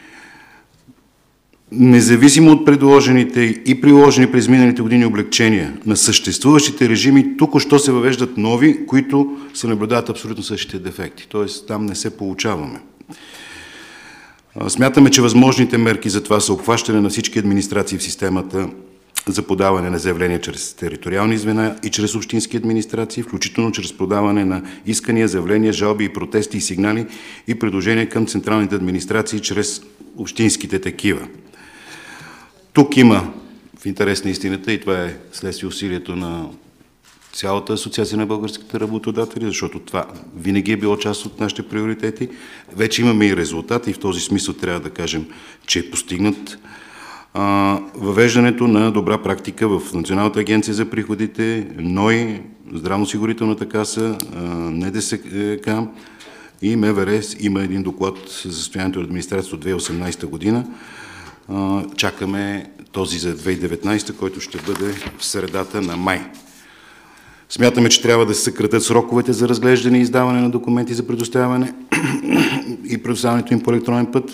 Независимо от предложените и приложени през миналите години облекчения на съществуващите режими, току-що се въвеждат нови, които се наблюдават абсолютно същите дефекти. Тоест там не се получаваме. Смятаме, че възможните мерки за това са обхващане на всички администрации в системата за подаване на заявления чрез териториални звена и чрез общински администрации, включително чрез подаване на искания, заявления, жалби и протести и сигнали и предложения към централните администрации чрез общинските такива. Тук има, в интерес на истината, и това е следствие усилието на цялата асоциация на българските работодатели, защото това винаги е било част от нашите приоритети. Вече имаме и резултат и в този смисъл трябва да кажем, че е постигнат. въвеждането на добра практика в Националната агенция за приходите, НОИ, Здравноосигурителната каса, НДСК и МВР има един доклад за състоянието на администрацията от 2018 година. Чакаме този за 2019, който ще бъде в средата на май. Смятаме, че трябва да се съкратят сроковете за разглеждане и издаване на документи за предоставяне и предоставянето им по електронен път.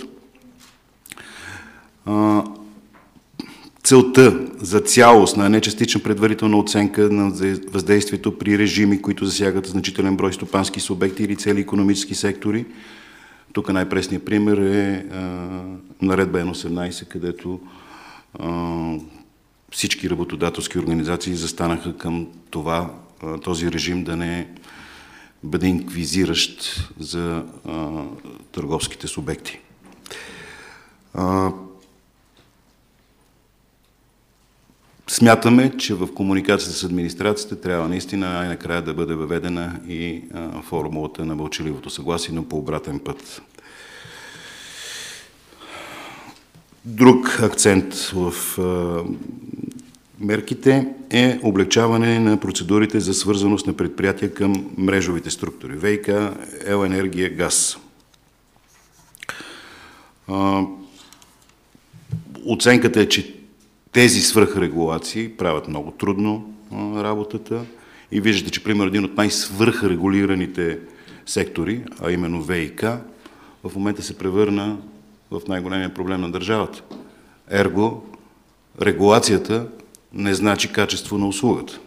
Целта за цялостна, а не частична предварителна оценка на въздействието при режими, които засягат значителен брой стопански субекти или цели икономически сектори. Тук най-пресният пример е наредба N18, където всички работодателски организации застанаха към това, този режим да не бъде инквизиращ за търговските субекти. Смятаме, че в комуникацията с администрацията трябва наистина най-накрая да бъде въведена и формулата на мълчаливото съгласие, но по обратен път. Друг акцент в мерките е облегчаване на процедурите за свързаност на предприятия към мрежовите структури. ВиК, електроенергия, газ. Оценката е, че тези свръхрегулации правят много трудно работата и виждате, че примерно един от най-свръхрегулираните сектори, а именно ВиК, в момента се превърна в най-големия проблем на държавата. Ерго, регулацията не значи качество на услугата.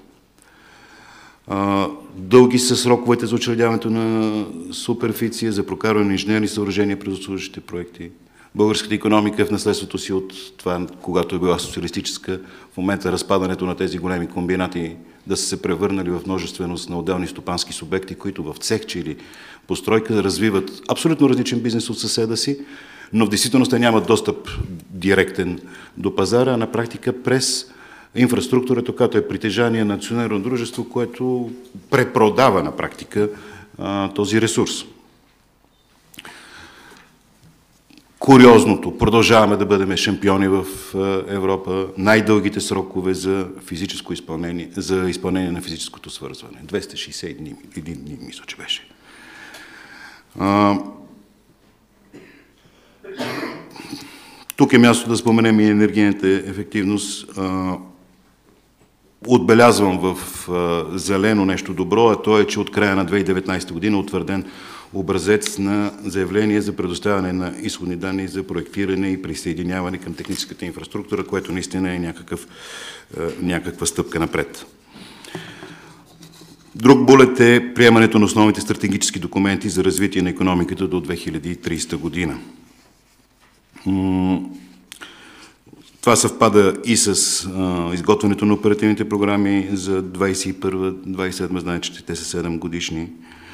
Дълги са сроковете за учредяването на суперфиция, за прокарване на инженерни съоръжения през обслужващите проекти. Българската икономика е в наследството си от това, когато е била социалистическа, в момента разпадането на тези големи комбинати да са се превърнали в множественост на отделни стопански субекти, които в цехче или постройка развиват абсолютно различен бизнес от съседа си, но в действителността нямат достъп директен до пазара, а на практика през инфраструктурата, която е притежание на акционерно дружество, което препродава на практика този ресурс. Куриозното, продължаваме да бъдем шампиони в Европа, най-дългите срокове за физическо изпълнение, за изпълнение на физическото свързване. 260 дни, мисля, че беше. Тук е място да споменем и енергийната ефективност. Отбелязвам в зелено нещо добро, а то е, че от края на 2019 година е утвърден образец на заявление за предоставяне на изходни данни за проектиране и присъединяване към техническата инфраструктура, което наистина е някаква стъпка напред. Друг булет е приемането на основните стратегически документи за развитие на икономиката до 2030 година. Това съвпада и с изготвянето на оперативните програми за 2021-2027, знаете, че те са 7 годишни.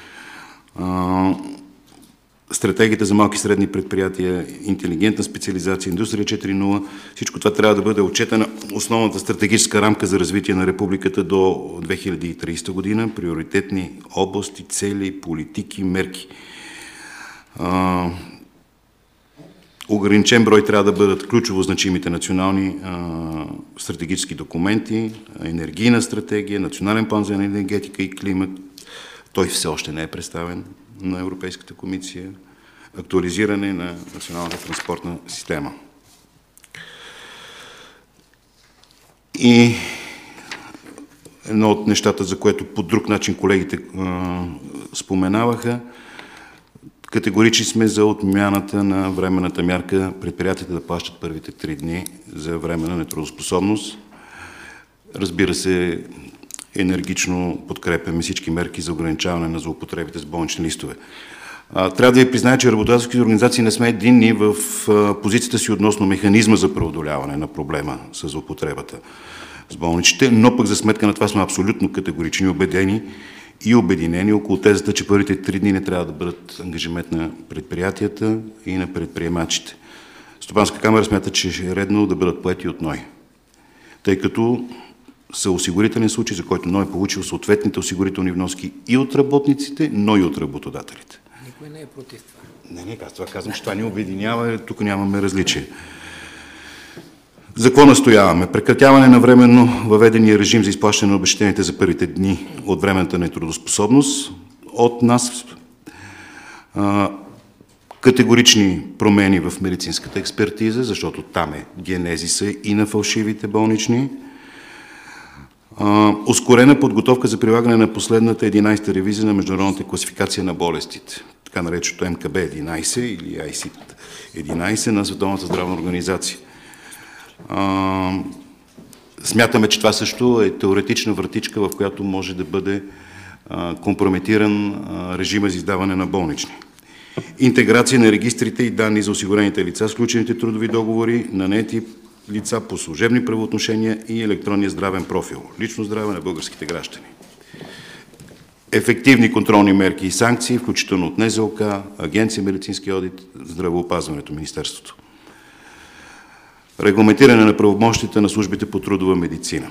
Стратегията за малки и средни предприятия, интелигентна специализация, индустрия 4.0, всичко това трябва да бъде отчетена основната стратегическа рамка за развитие на републиката до 2030 година, приоритетни области, цели, политики, мерки. Ограничен брой трябва да бъдат ключово значимите национални стратегически документи, енергийна стратегия, национален план за енергетика и климат. Той все още не е представен на Европейската комисия. Актуализиране на националната транспортна система. И едно от нещата, за което по друг начин колегите споменаваха, категорични сме за отмяната на временната мярка предприятията да плащат първите 3 дни за временна нетрудоспособност. Разбира се, енергично подкрепяме всички мерки за ограничаване на злоупотребите с болнични листове. Трябва да ви призная, че работодателските организации не сме единни в позицията си относно механизма за преодоляване на проблема с злоупотребата с болничните, но пък за сметка на това сме абсолютно категорични, убедени и обединени около тезата, че първите 3 дни не трябва да бъдат ангажимент на предприятията и на предприемачите. Стопанска камера смята, че е редно да бъдат поети от НОИ, тъй като са осигурителен случай, за който НОИ е получил съответните осигурителни вноски и от работниците, но и от работодателите. Никой не е против това. Не, аз това казвам, че това ни обединява, тук нямаме различие. За какво настояваме? Прекратяване на временно въведения режим за изплащане на обезщетенията за първите дни от временната нетрудоспособност. От нас категорични промени в медицинската експертиза, защото там е генезиса и на фалшивите болнични. Ускорена подготовка за прилагане на последната 11-та ревизия на международната класификация на болестите, така нареченото МКБ-11 или ICD-11 на Световната здравна организация. Смятаме, че това също е теоретична вратичка, в която може да бъде компрометиран режима за издаване на болнични. Интеграция на регистрите и данни за осигурените лица, сключените трудови договори, наети лица по служебни правоотношения и електронния здравен профил. Лично здраве на българските граждани. Ефективни контролни мерки и санкции, включително от НЗОК, Агенция медицински одит, здравеопазването, Министерството. Регламентиране на правомощията на службите по трудова медицина.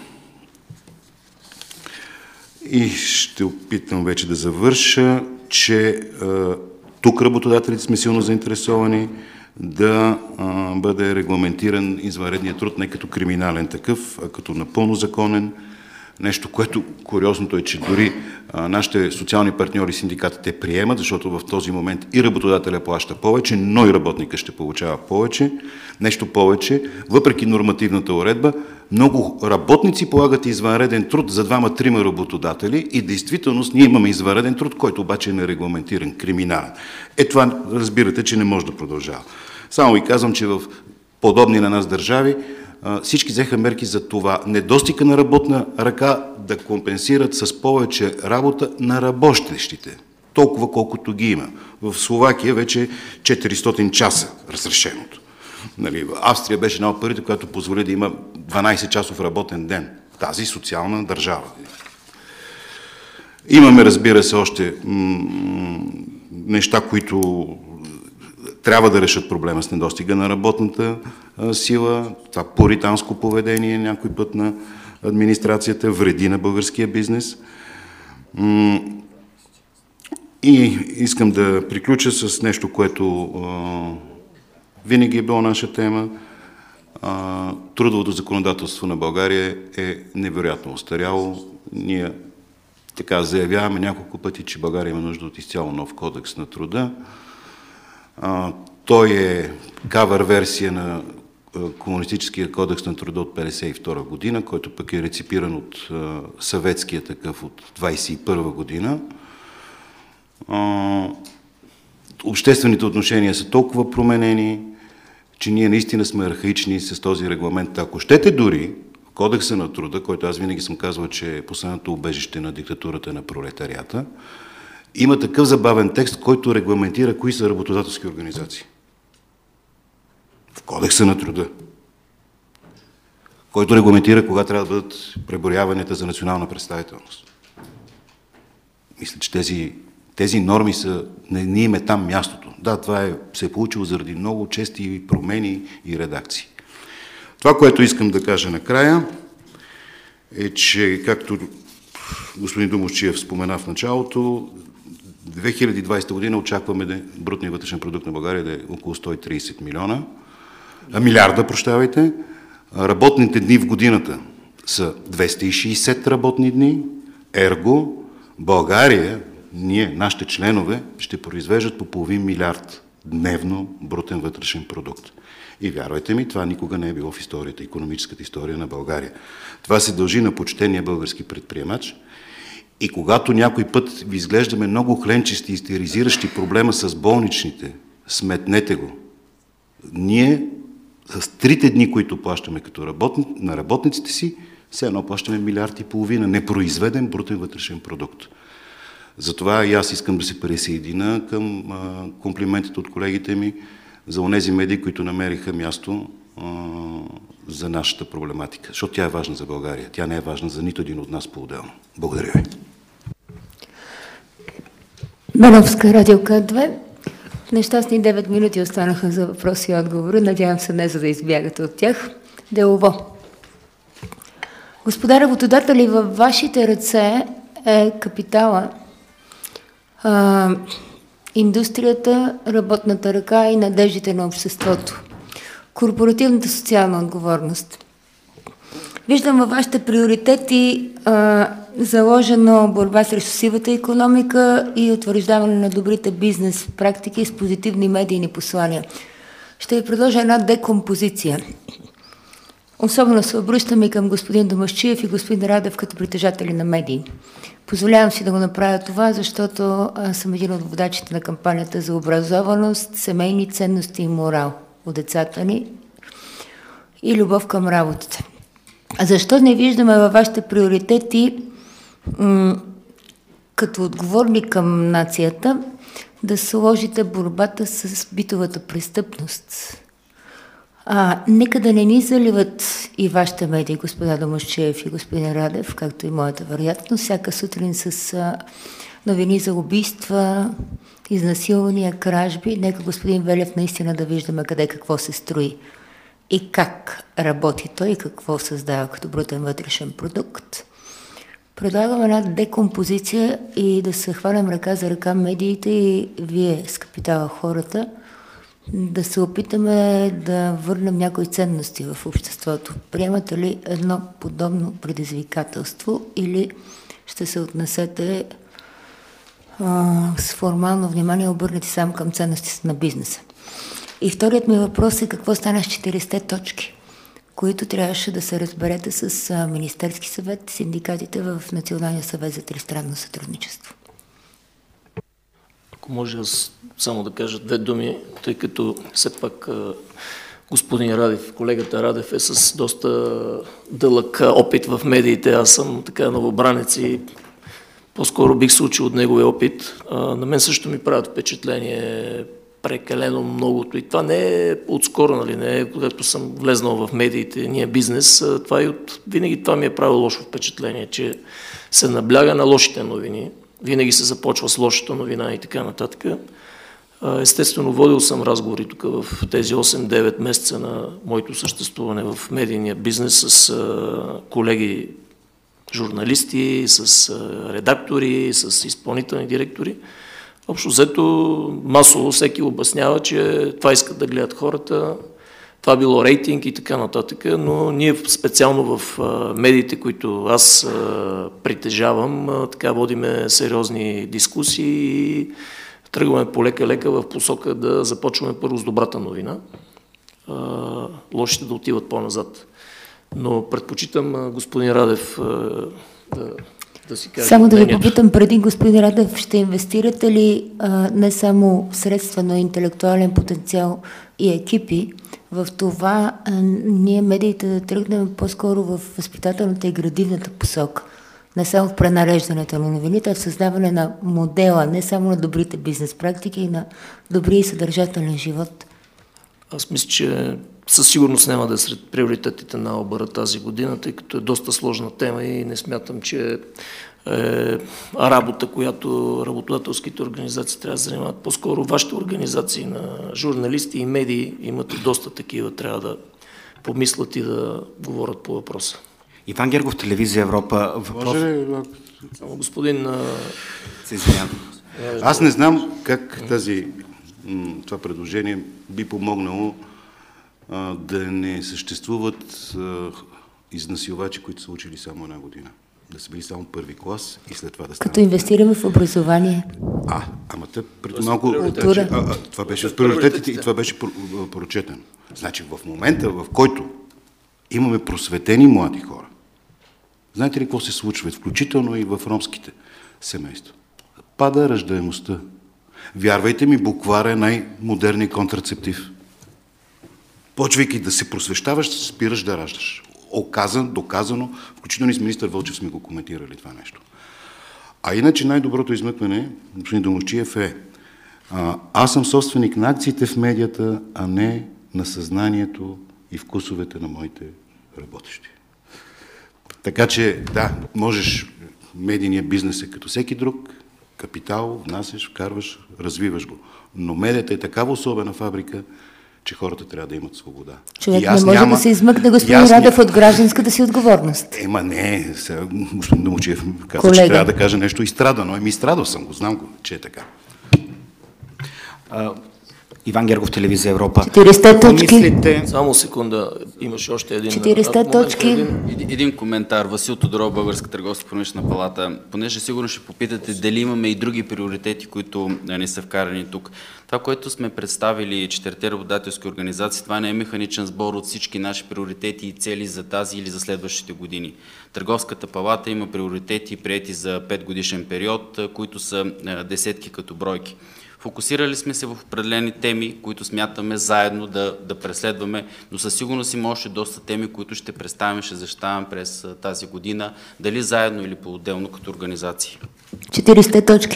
И ще опитам вече да завърша, че тук работодателите сме силно заинтересовани да бъде регламентиран извънредният труд не като криминален такъв, а като напълно законен. Нещо, което куриозното е, че дори нашите социални партньори, синдикатите приемат, защото в този момент и работодателя плаща повече, но и работника ще получава повече. Нещо повече, въпреки нормативната уредба, много работници полагат извънреден труд за 2-3 работодатели и действителност ние имаме извънреден труд, който обаче е нерегламентиран, криминален. Това разбирате, че не може да продължава. Само ви казвам, че в подобни на нас държави всички взеха мерки за това недостига на работна ръка да компенсират с повече работа на работещите. Толкова колкото ги има. В Словакия вече 400 часа разрешеното. В Австрия беше една от първите, която позволи да има 12-часов работен ден. Тази социална държава. Имаме, разбира се, още неща, които трябва да решат проблема с недостига на работната сила. Това пуританско поведение някой път на администрацията вреди на българския бизнес. И искам да приключа с нещо, което винаги е било наша тема. Трудовото законодателство на България е невероятно остаряло. Ние така заявяваме няколко пъти, че България има нужда от изцяло нов кодекс на труда. Той е кавър версия на Комунистическия кодекс на труда от 1952 година, който пък е реципиран от съветския такъв от 1921 година. Обществените отношения са толкова променени, че ние наистина сме архаични с този регламент. Ако щете дори Кодекса на труда, който аз винаги съм казвал, че е последното убежище на диктатурата на пролетарията, има такъв забавен текст, който регламентира кои са работодателски организации. В Кодекса на труда. Който регламентира кога трябва да бъдат преброяванията за национална представителност. Мисля, че тези норми са, не им е там мястото. Да, това се е получило заради много чести промени и редакции. Това, което искам да кажа накрая, е, че, както господин Домусчиев спомена в началото, 2020 година очакваме брутният вътрешен продукт на България да е около 130 милиарда, Работните дни в годината са 260 работни дни. Ерго, България, нашите членове, ще произвеждат по половин милиард дневно брутен вътрешен продукт. И вярвайте ми, това никога не е било в историята, икономическата история на България. Това се дължи на почтения български предприемач. И когато някой път ви изглеждаме много хленчести и истеризиращи проблема с болничните, сметнете го. Ние с 3 дни, които плащаме като на работниците си, все едно плащаме 1,5 милиарда непроизведен брутен вътрешен продукт. Затова и аз искам да се присъединя към комплиментите от колегите ми за онези медии, които намериха място за нашата проблематика. Защото тя е важна за България. Тя не е важна за нито един от нас по-отделно. Благодаря ви. Беновска, Радио К2. Нещастни 9 минути останаха за въпроси и отговори. Надявам се не за да избягате от тях. Делово. Господа работодатели, във вашите ръце е капитала, индустрията, работната ръка и надеждите на обществото. Корпоративната социална отговорност. Виждам във вашите приоритети заложено борба срещу сивата икономика и утвърждаване на добрите бизнес практики с позитивни медийни послания. Ще ви предложа една декомпозиция. Особено се обръщам и към господин Домашчиев и господин Радев като притежатели на медии. Позволявам си да го направя това, защото аз съм един от водачите на кампанията за образованост, семейни ценности и морал у децата ни и любов към работата. Защо не виждаме във вашите приоритети като отговорни към нацията да сложите борбата с битовата престъпност? Нека да не ни заливат и вашите медии, господа Домашчиев и господин Радев, както и моята вероятно, всяка сутрин с новини за убийства, изнасилвания, кражби. Нека господин Велев наистина да виждаме къде какво се строи и как работи той и какво създава като брутен вътрешен продукт. Предлагам една декомпозиция и да се хванем ръка за ръка медиите и вие с капитала хората, да се опитаме да върнем някои ценности в обществото. Приемате ли едно подобно предизвикателство или ще се отнесете с формално внимание обърнати само към ценностите на бизнеса? И вторият ми въпрос е какво стана с 40-те точки, които трябваше да се разберете с Министерски съвет, синдикатите в Националния съвет за тристранно сътрудничество. Ако може аз само да кажа две думи, тъй като все пак господин Радев, колегата Радев е с доста дълъг опит в медиите. Аз съм така новобранец и по-скоро бих се учил от неговия опит. На мен също ми правят впечатление прекалено многото. И това не е отскоро, нали, не е когато съм влезнал в медиите, ние бизнес. Винаги това ми е правило лошо впечатление, че се набляга на лошите новини. Винаги се започва с лошата новина и така нататък. Естествено, водил съм разговори тук в тези 8-9 месеца на моето съществуване в медийния бизнес с колеги журналисти, с редактори, с изпълнителни директори. Общо взето масово всеки обяснява, че това искат да гледат хората, това било рейтинг и така нататък, но ние специално в медиите, които аз притежавам, така водиме сериозни дискусии и тръгваме полека-лека в посока да започваме първо с добрата новина, лошите да отиват по-назад. Но предпочитам господин Радев да си каже. Само да ви попитам преди, господин Радев, ще инвестирате ли не само средства, но интелектуален потенциал и екипи в това ние медиите да тръгнем по-скоро в възпитателната и градивната посока? Не само в пренареждането на новините, а в създаване на модела, не само на добрите бизнес практики, и на добрия и съдържателен живот. Аз мисля, че със сигурност няма да е сред приоритетите на ОБР тази година, тъй като е доста сложна тема и не смятам, че е работа, която работодателските организации трябва да занимават. По-скоро вашите организации на журналисти и медии имат доста такива, трябва да помислят и да говорят по въпроса. Иван Гергов, Телевизия Европа. Въпрос... Само господин... Аз не знам как това предложение би помогнало да не съществуват изнасилвачи, които са учили само една година. Да са били само първи клас и след това да станат. Като инвестираме в образование. Ама преди малко... Това беше в приоритетите и това беше прочетено. Значи в момента, в който имаме просветени млади хора, знаете ли какво се случва, включително и в ромските семейства? Пада раждаемостта. Вярвайте ми, буквар е най-модерният контрацептив. Почвайки да се просвещаваш, спираш да раждаш. Доказано, включително и с министър Вълчев сме го коментирали това нещо. А иначе най-доброто измъкване, господин Домашчиев, аз съм собственик на акциите в медията, а не на съзнанието и вкусовете на моите работещи. Така че, да, можеш, медийният бизнес е като всеки друг, капитал, внасяш, вкарваш, развиваш го. Но медията е такава особена фабрика, че хората трябва да имат свобода. Човек не може да се измъкне, господин Радев, от гражданската си отговорност. Не, сега господин Домашчиев каза, че трябва да каже нещо изстрадано. Изстрадал съм го, знам го, че е така. Иван Гергов, телевизия Европа. 40 точки. Мислите... Само секунда, имаше още един. 40 точки. Един коментар. Васил Тодоров, Българска търговско-промишлена палата. Понеже сигурно ще попитате дали имаме и други приоритети, които не са вкарани тук. Това, което сме представили четирите работодателски организации, това не е механичен сбор от всички наши приоритети и цели за тази или за следващите години. Търговската палата има приоритети, приети за 5 годишен период, които са десетки като бройки. Фокусирали сме се в определени теми, които смятаме заедно да преследваме, но със сигурност има още доста теми, които ще представим, ще защитаваме през тази година, дали заедно или по-отделно като организации. 40 точки.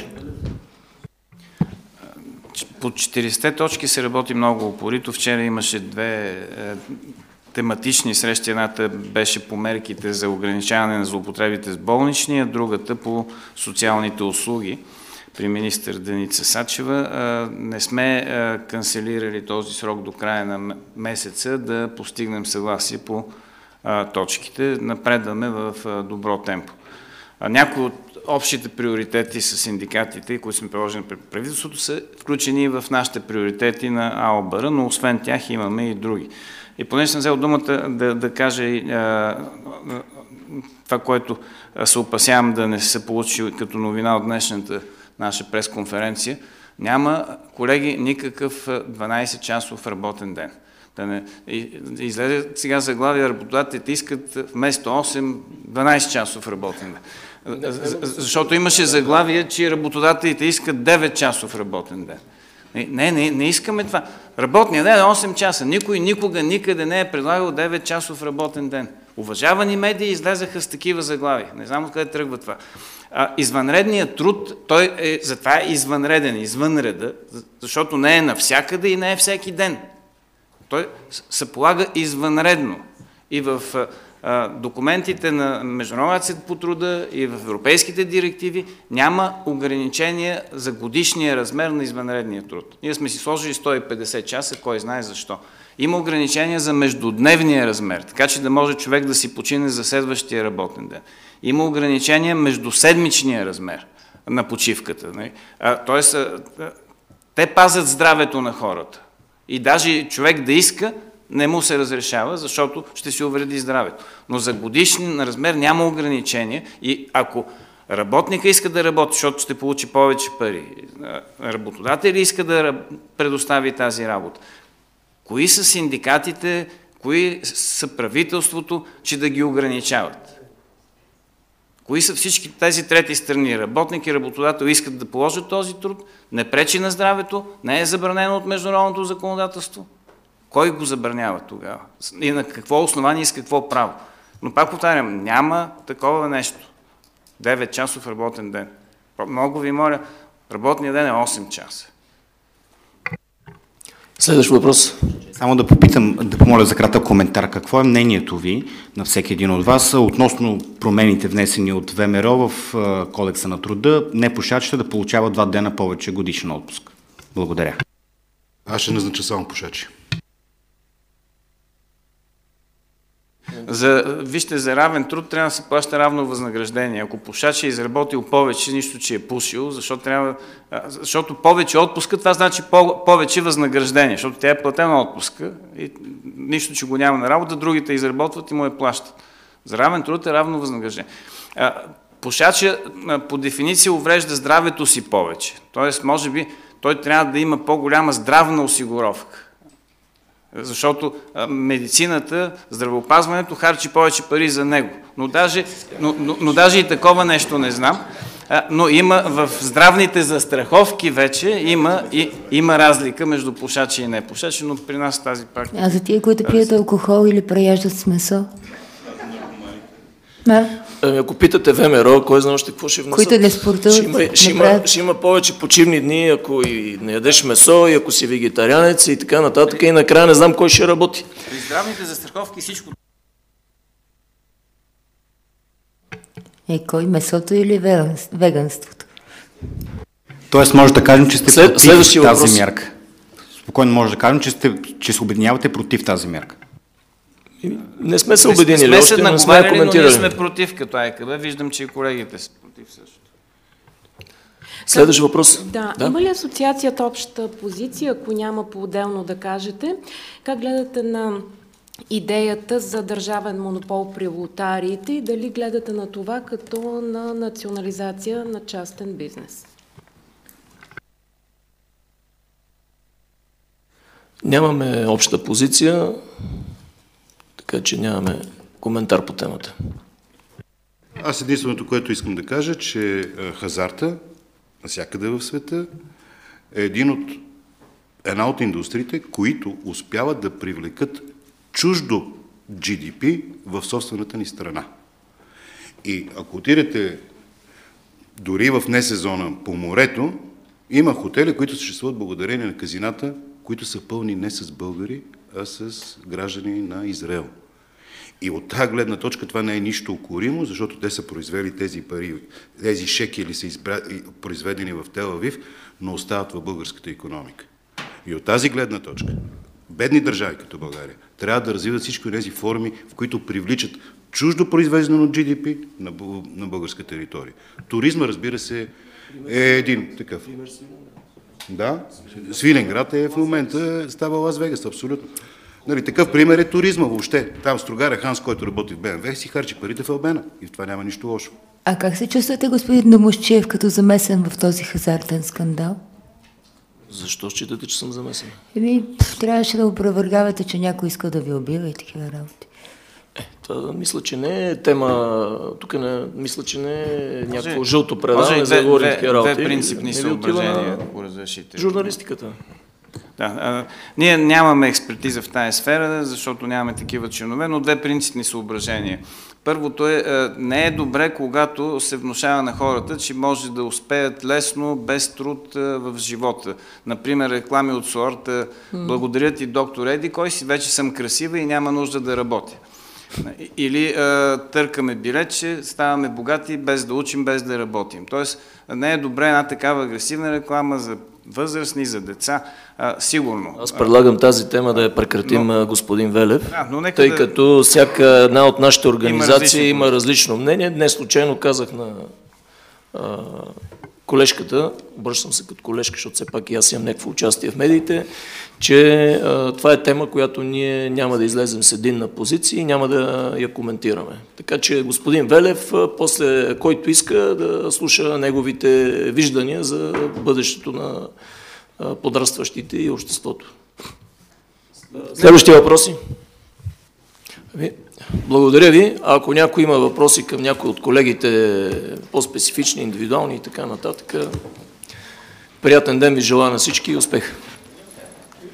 По 40 точки се работи много упорито. Вчера имаше две тематични срещи. Едната беше по мерките за ограничаване на злоупотребите с болнични, а другата по социалните услуги при министър Деница Сачева. Не сме канцелирали този срок до края на месеца да постигнем съгласие по точките. Напредваме в добро темпо. Някои от общите приоритети с синдикатите, които сме приложени пред правителството, са включени в нашите приоритети на АОБР, но освен тях имаме и други. И понеже съм взел думата да кажа и това, което се опасявам да не се получи като новина от днешната наша пресконференция, няма, колеги, никакъв 12-часов работен ден. Да не излезе сега заглавия, работодателите искат вместо 8, 12-часов работен ден. Защото имаше заглавие, че работодателите искат 9-часов работен ден. Не искаме това. Работният ден е 8 часа. Никой никога никъде не е предлагал 9-часов работен ден. Уважавани медии излезаха с такива заглавия. Не знам откъде тръгва това. Извънредният труд, той затова е извънреден, извън реда, защото не е навсякъде и не е всеки ден. Той се полага извънредно. И в документите на Международната по труда и в европейските директиви няма ограничения за годишния размер на извънредния труд. Ние сме си сложили 150 часа, кой знае защо. Има ограничения за междудневния размер, така че да може човек да си почине за следващия работен ден. Има ограничения между седмичния размер на почивката. Тоест, те пазят здравето на хората. И даже човек да иска, не му се разрешава, защото ще си увреди здравето. Но за годишен размер няма ограничения и ако работника иска да работи, защото ще получи повече пари, работодатели иска да предостави тази работа, кои са синдикатите, кои са правителството, че да ги ограничават? Кои са всички тези трети страни? Работник и работодател искат да положат този труд, не пречи на здравето, не е забранено от международното законодателство. Кой го забранява тогава? И на какво основание и с какво право? Но пак повтарям, няма такова нещо. 9-часов работен ден. Много ви моля, работният ден е 8 часа. Следващ въпрос. Само да попитам, да помоля за кратък коментар. Какво е мнението ви на всеки един от вас относно промените, внесени от ВМРО в Кодекса на труда, непушачите да получават 2 дена повече годишен отпуск? Благодаря. Аз ще назнача само пушачи. Вижте, за равен труд трябва да се плаща равно възнаграждение. Ако пушач е изработил повече, нищо, че е пушил, защото повече отпуска, това значи повече възнаграждение, защото тя е платена отпуска и нищо, че го няма на работа, другите изработват и му е плащат. За равен труд е равно възнаграждение. Пушача по дефиниция уврежда здравето си повече. Тоест, може би, той трябва да има по-голяма здравна осигуровка. Защото медицината, здравеопазването харчи повече пари за него. Но даже и такова нещо не знам. Но има в здравните застраховки вече има разлика между пушачи и непушачи, но при нас тази практика... А за тия, които пият алкохол или преяждат с месо? Ако питате ВМРО, кой знае още какво ще внесат? Които не спортуват, ще има повече почивни дни, ако и не ядеш месо, и ако си вегетарианец и така нататък. И накрая не знам кой ще работи. При здравните застраховки всичко... Кой? Месото или веганството? Тоест може да кажем, че сте против тази мярка. Спокойно може да кажем, че се обединявате против тази мярка. Не сме се обединили, още не сме коментирали. Но ние сме против като АЕКБ. Виждам, че и колегите са против също. Следващ въпрос. Да. Има ли асоциацията обща позиция, ако няма по-отделно да кажете? Как гледате на идеята за държавен монопол при лотариите и дали гледате на това като на национализация на частен бизнес? Нямаме обща позиция, така че нямаме коментар по темата. Аз единственото, което искам да кажа, че хазарта навсякъде в света е една от индустриите, които успяват да привлекат чуждо GDP в собствената ни страна. И ако отидете дори в несезона по морето, има хотели, които съществуват благодарение на казината, които са пълни не с българи, а с граждани на Израел. И от тази гледна точка това не е нищо укоримо, защото те са произвели тези пари, тези шекели са произведени в Тел Авив, но остават в българската икономика. И от тази гледна точка бедни държави като България трябва да развиват всички тези форми, в които привличат чуждо произведено GDP на българска територия. Туризма, разбира се, е един такъв. Да, Свиленград в момента става Лас Вегас, абсолютно. Нали, такъв пример е туризма въобще. Там Стругаря Ханс, който работи в БМВ, си харчи парите в Албена. И в това няма нищо лошо. А как се чувствате, господин Домусчиев, като замесен в този хазартен скандал? Защо считате, че съм замесен? Трябваше да опровергавате, че някой иска да ви убива и такива работи. Това мисля, че не е тема, тук мисля, че не е някакво жълто предаване за да говорим такива работи. Две принципни съображения, ако разрешите. Журналистиката. Да, ние нямаме експертиза в тази сфера, защото нямаме такива членове, но две принципни съображения. Първото не е добре, когато се внушава на хората, че може да успеят лесно, без труд в живота. Например, реклами от сорта "Благодаря ти, доктор Еди, кой си, вече съм красива и няма нужда да работя". Или търкаме билетче, ставаме богати без да учим, без да работим. Тоест не е добре една такава агресивна реклама за възрастни, за деца, сигурно. Аз предлагам тази тема да я прекратим, господин Велев, тъй като всяка една от нашите организации има различно мнение. Днес случайно казах на колежката, обръщам се като колежка, защото все пак и аз имам някакво участие в медиите, че това е тема, която ние няма да излезем с единна позиция и няма да я коментираме. Така че господин Велев, после който иска да слуша неговите виждания за бъдещето на подрастващите и обществото. Следващи въпроси? Благодаря ви. А ако някой има въпроси към някой от колегите, по-специфични, индивидуални и така нататък, приятен ден ви желая на всички и успех.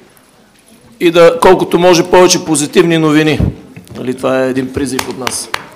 И да колкото може повече позитивни новини. Това е един призив от нас.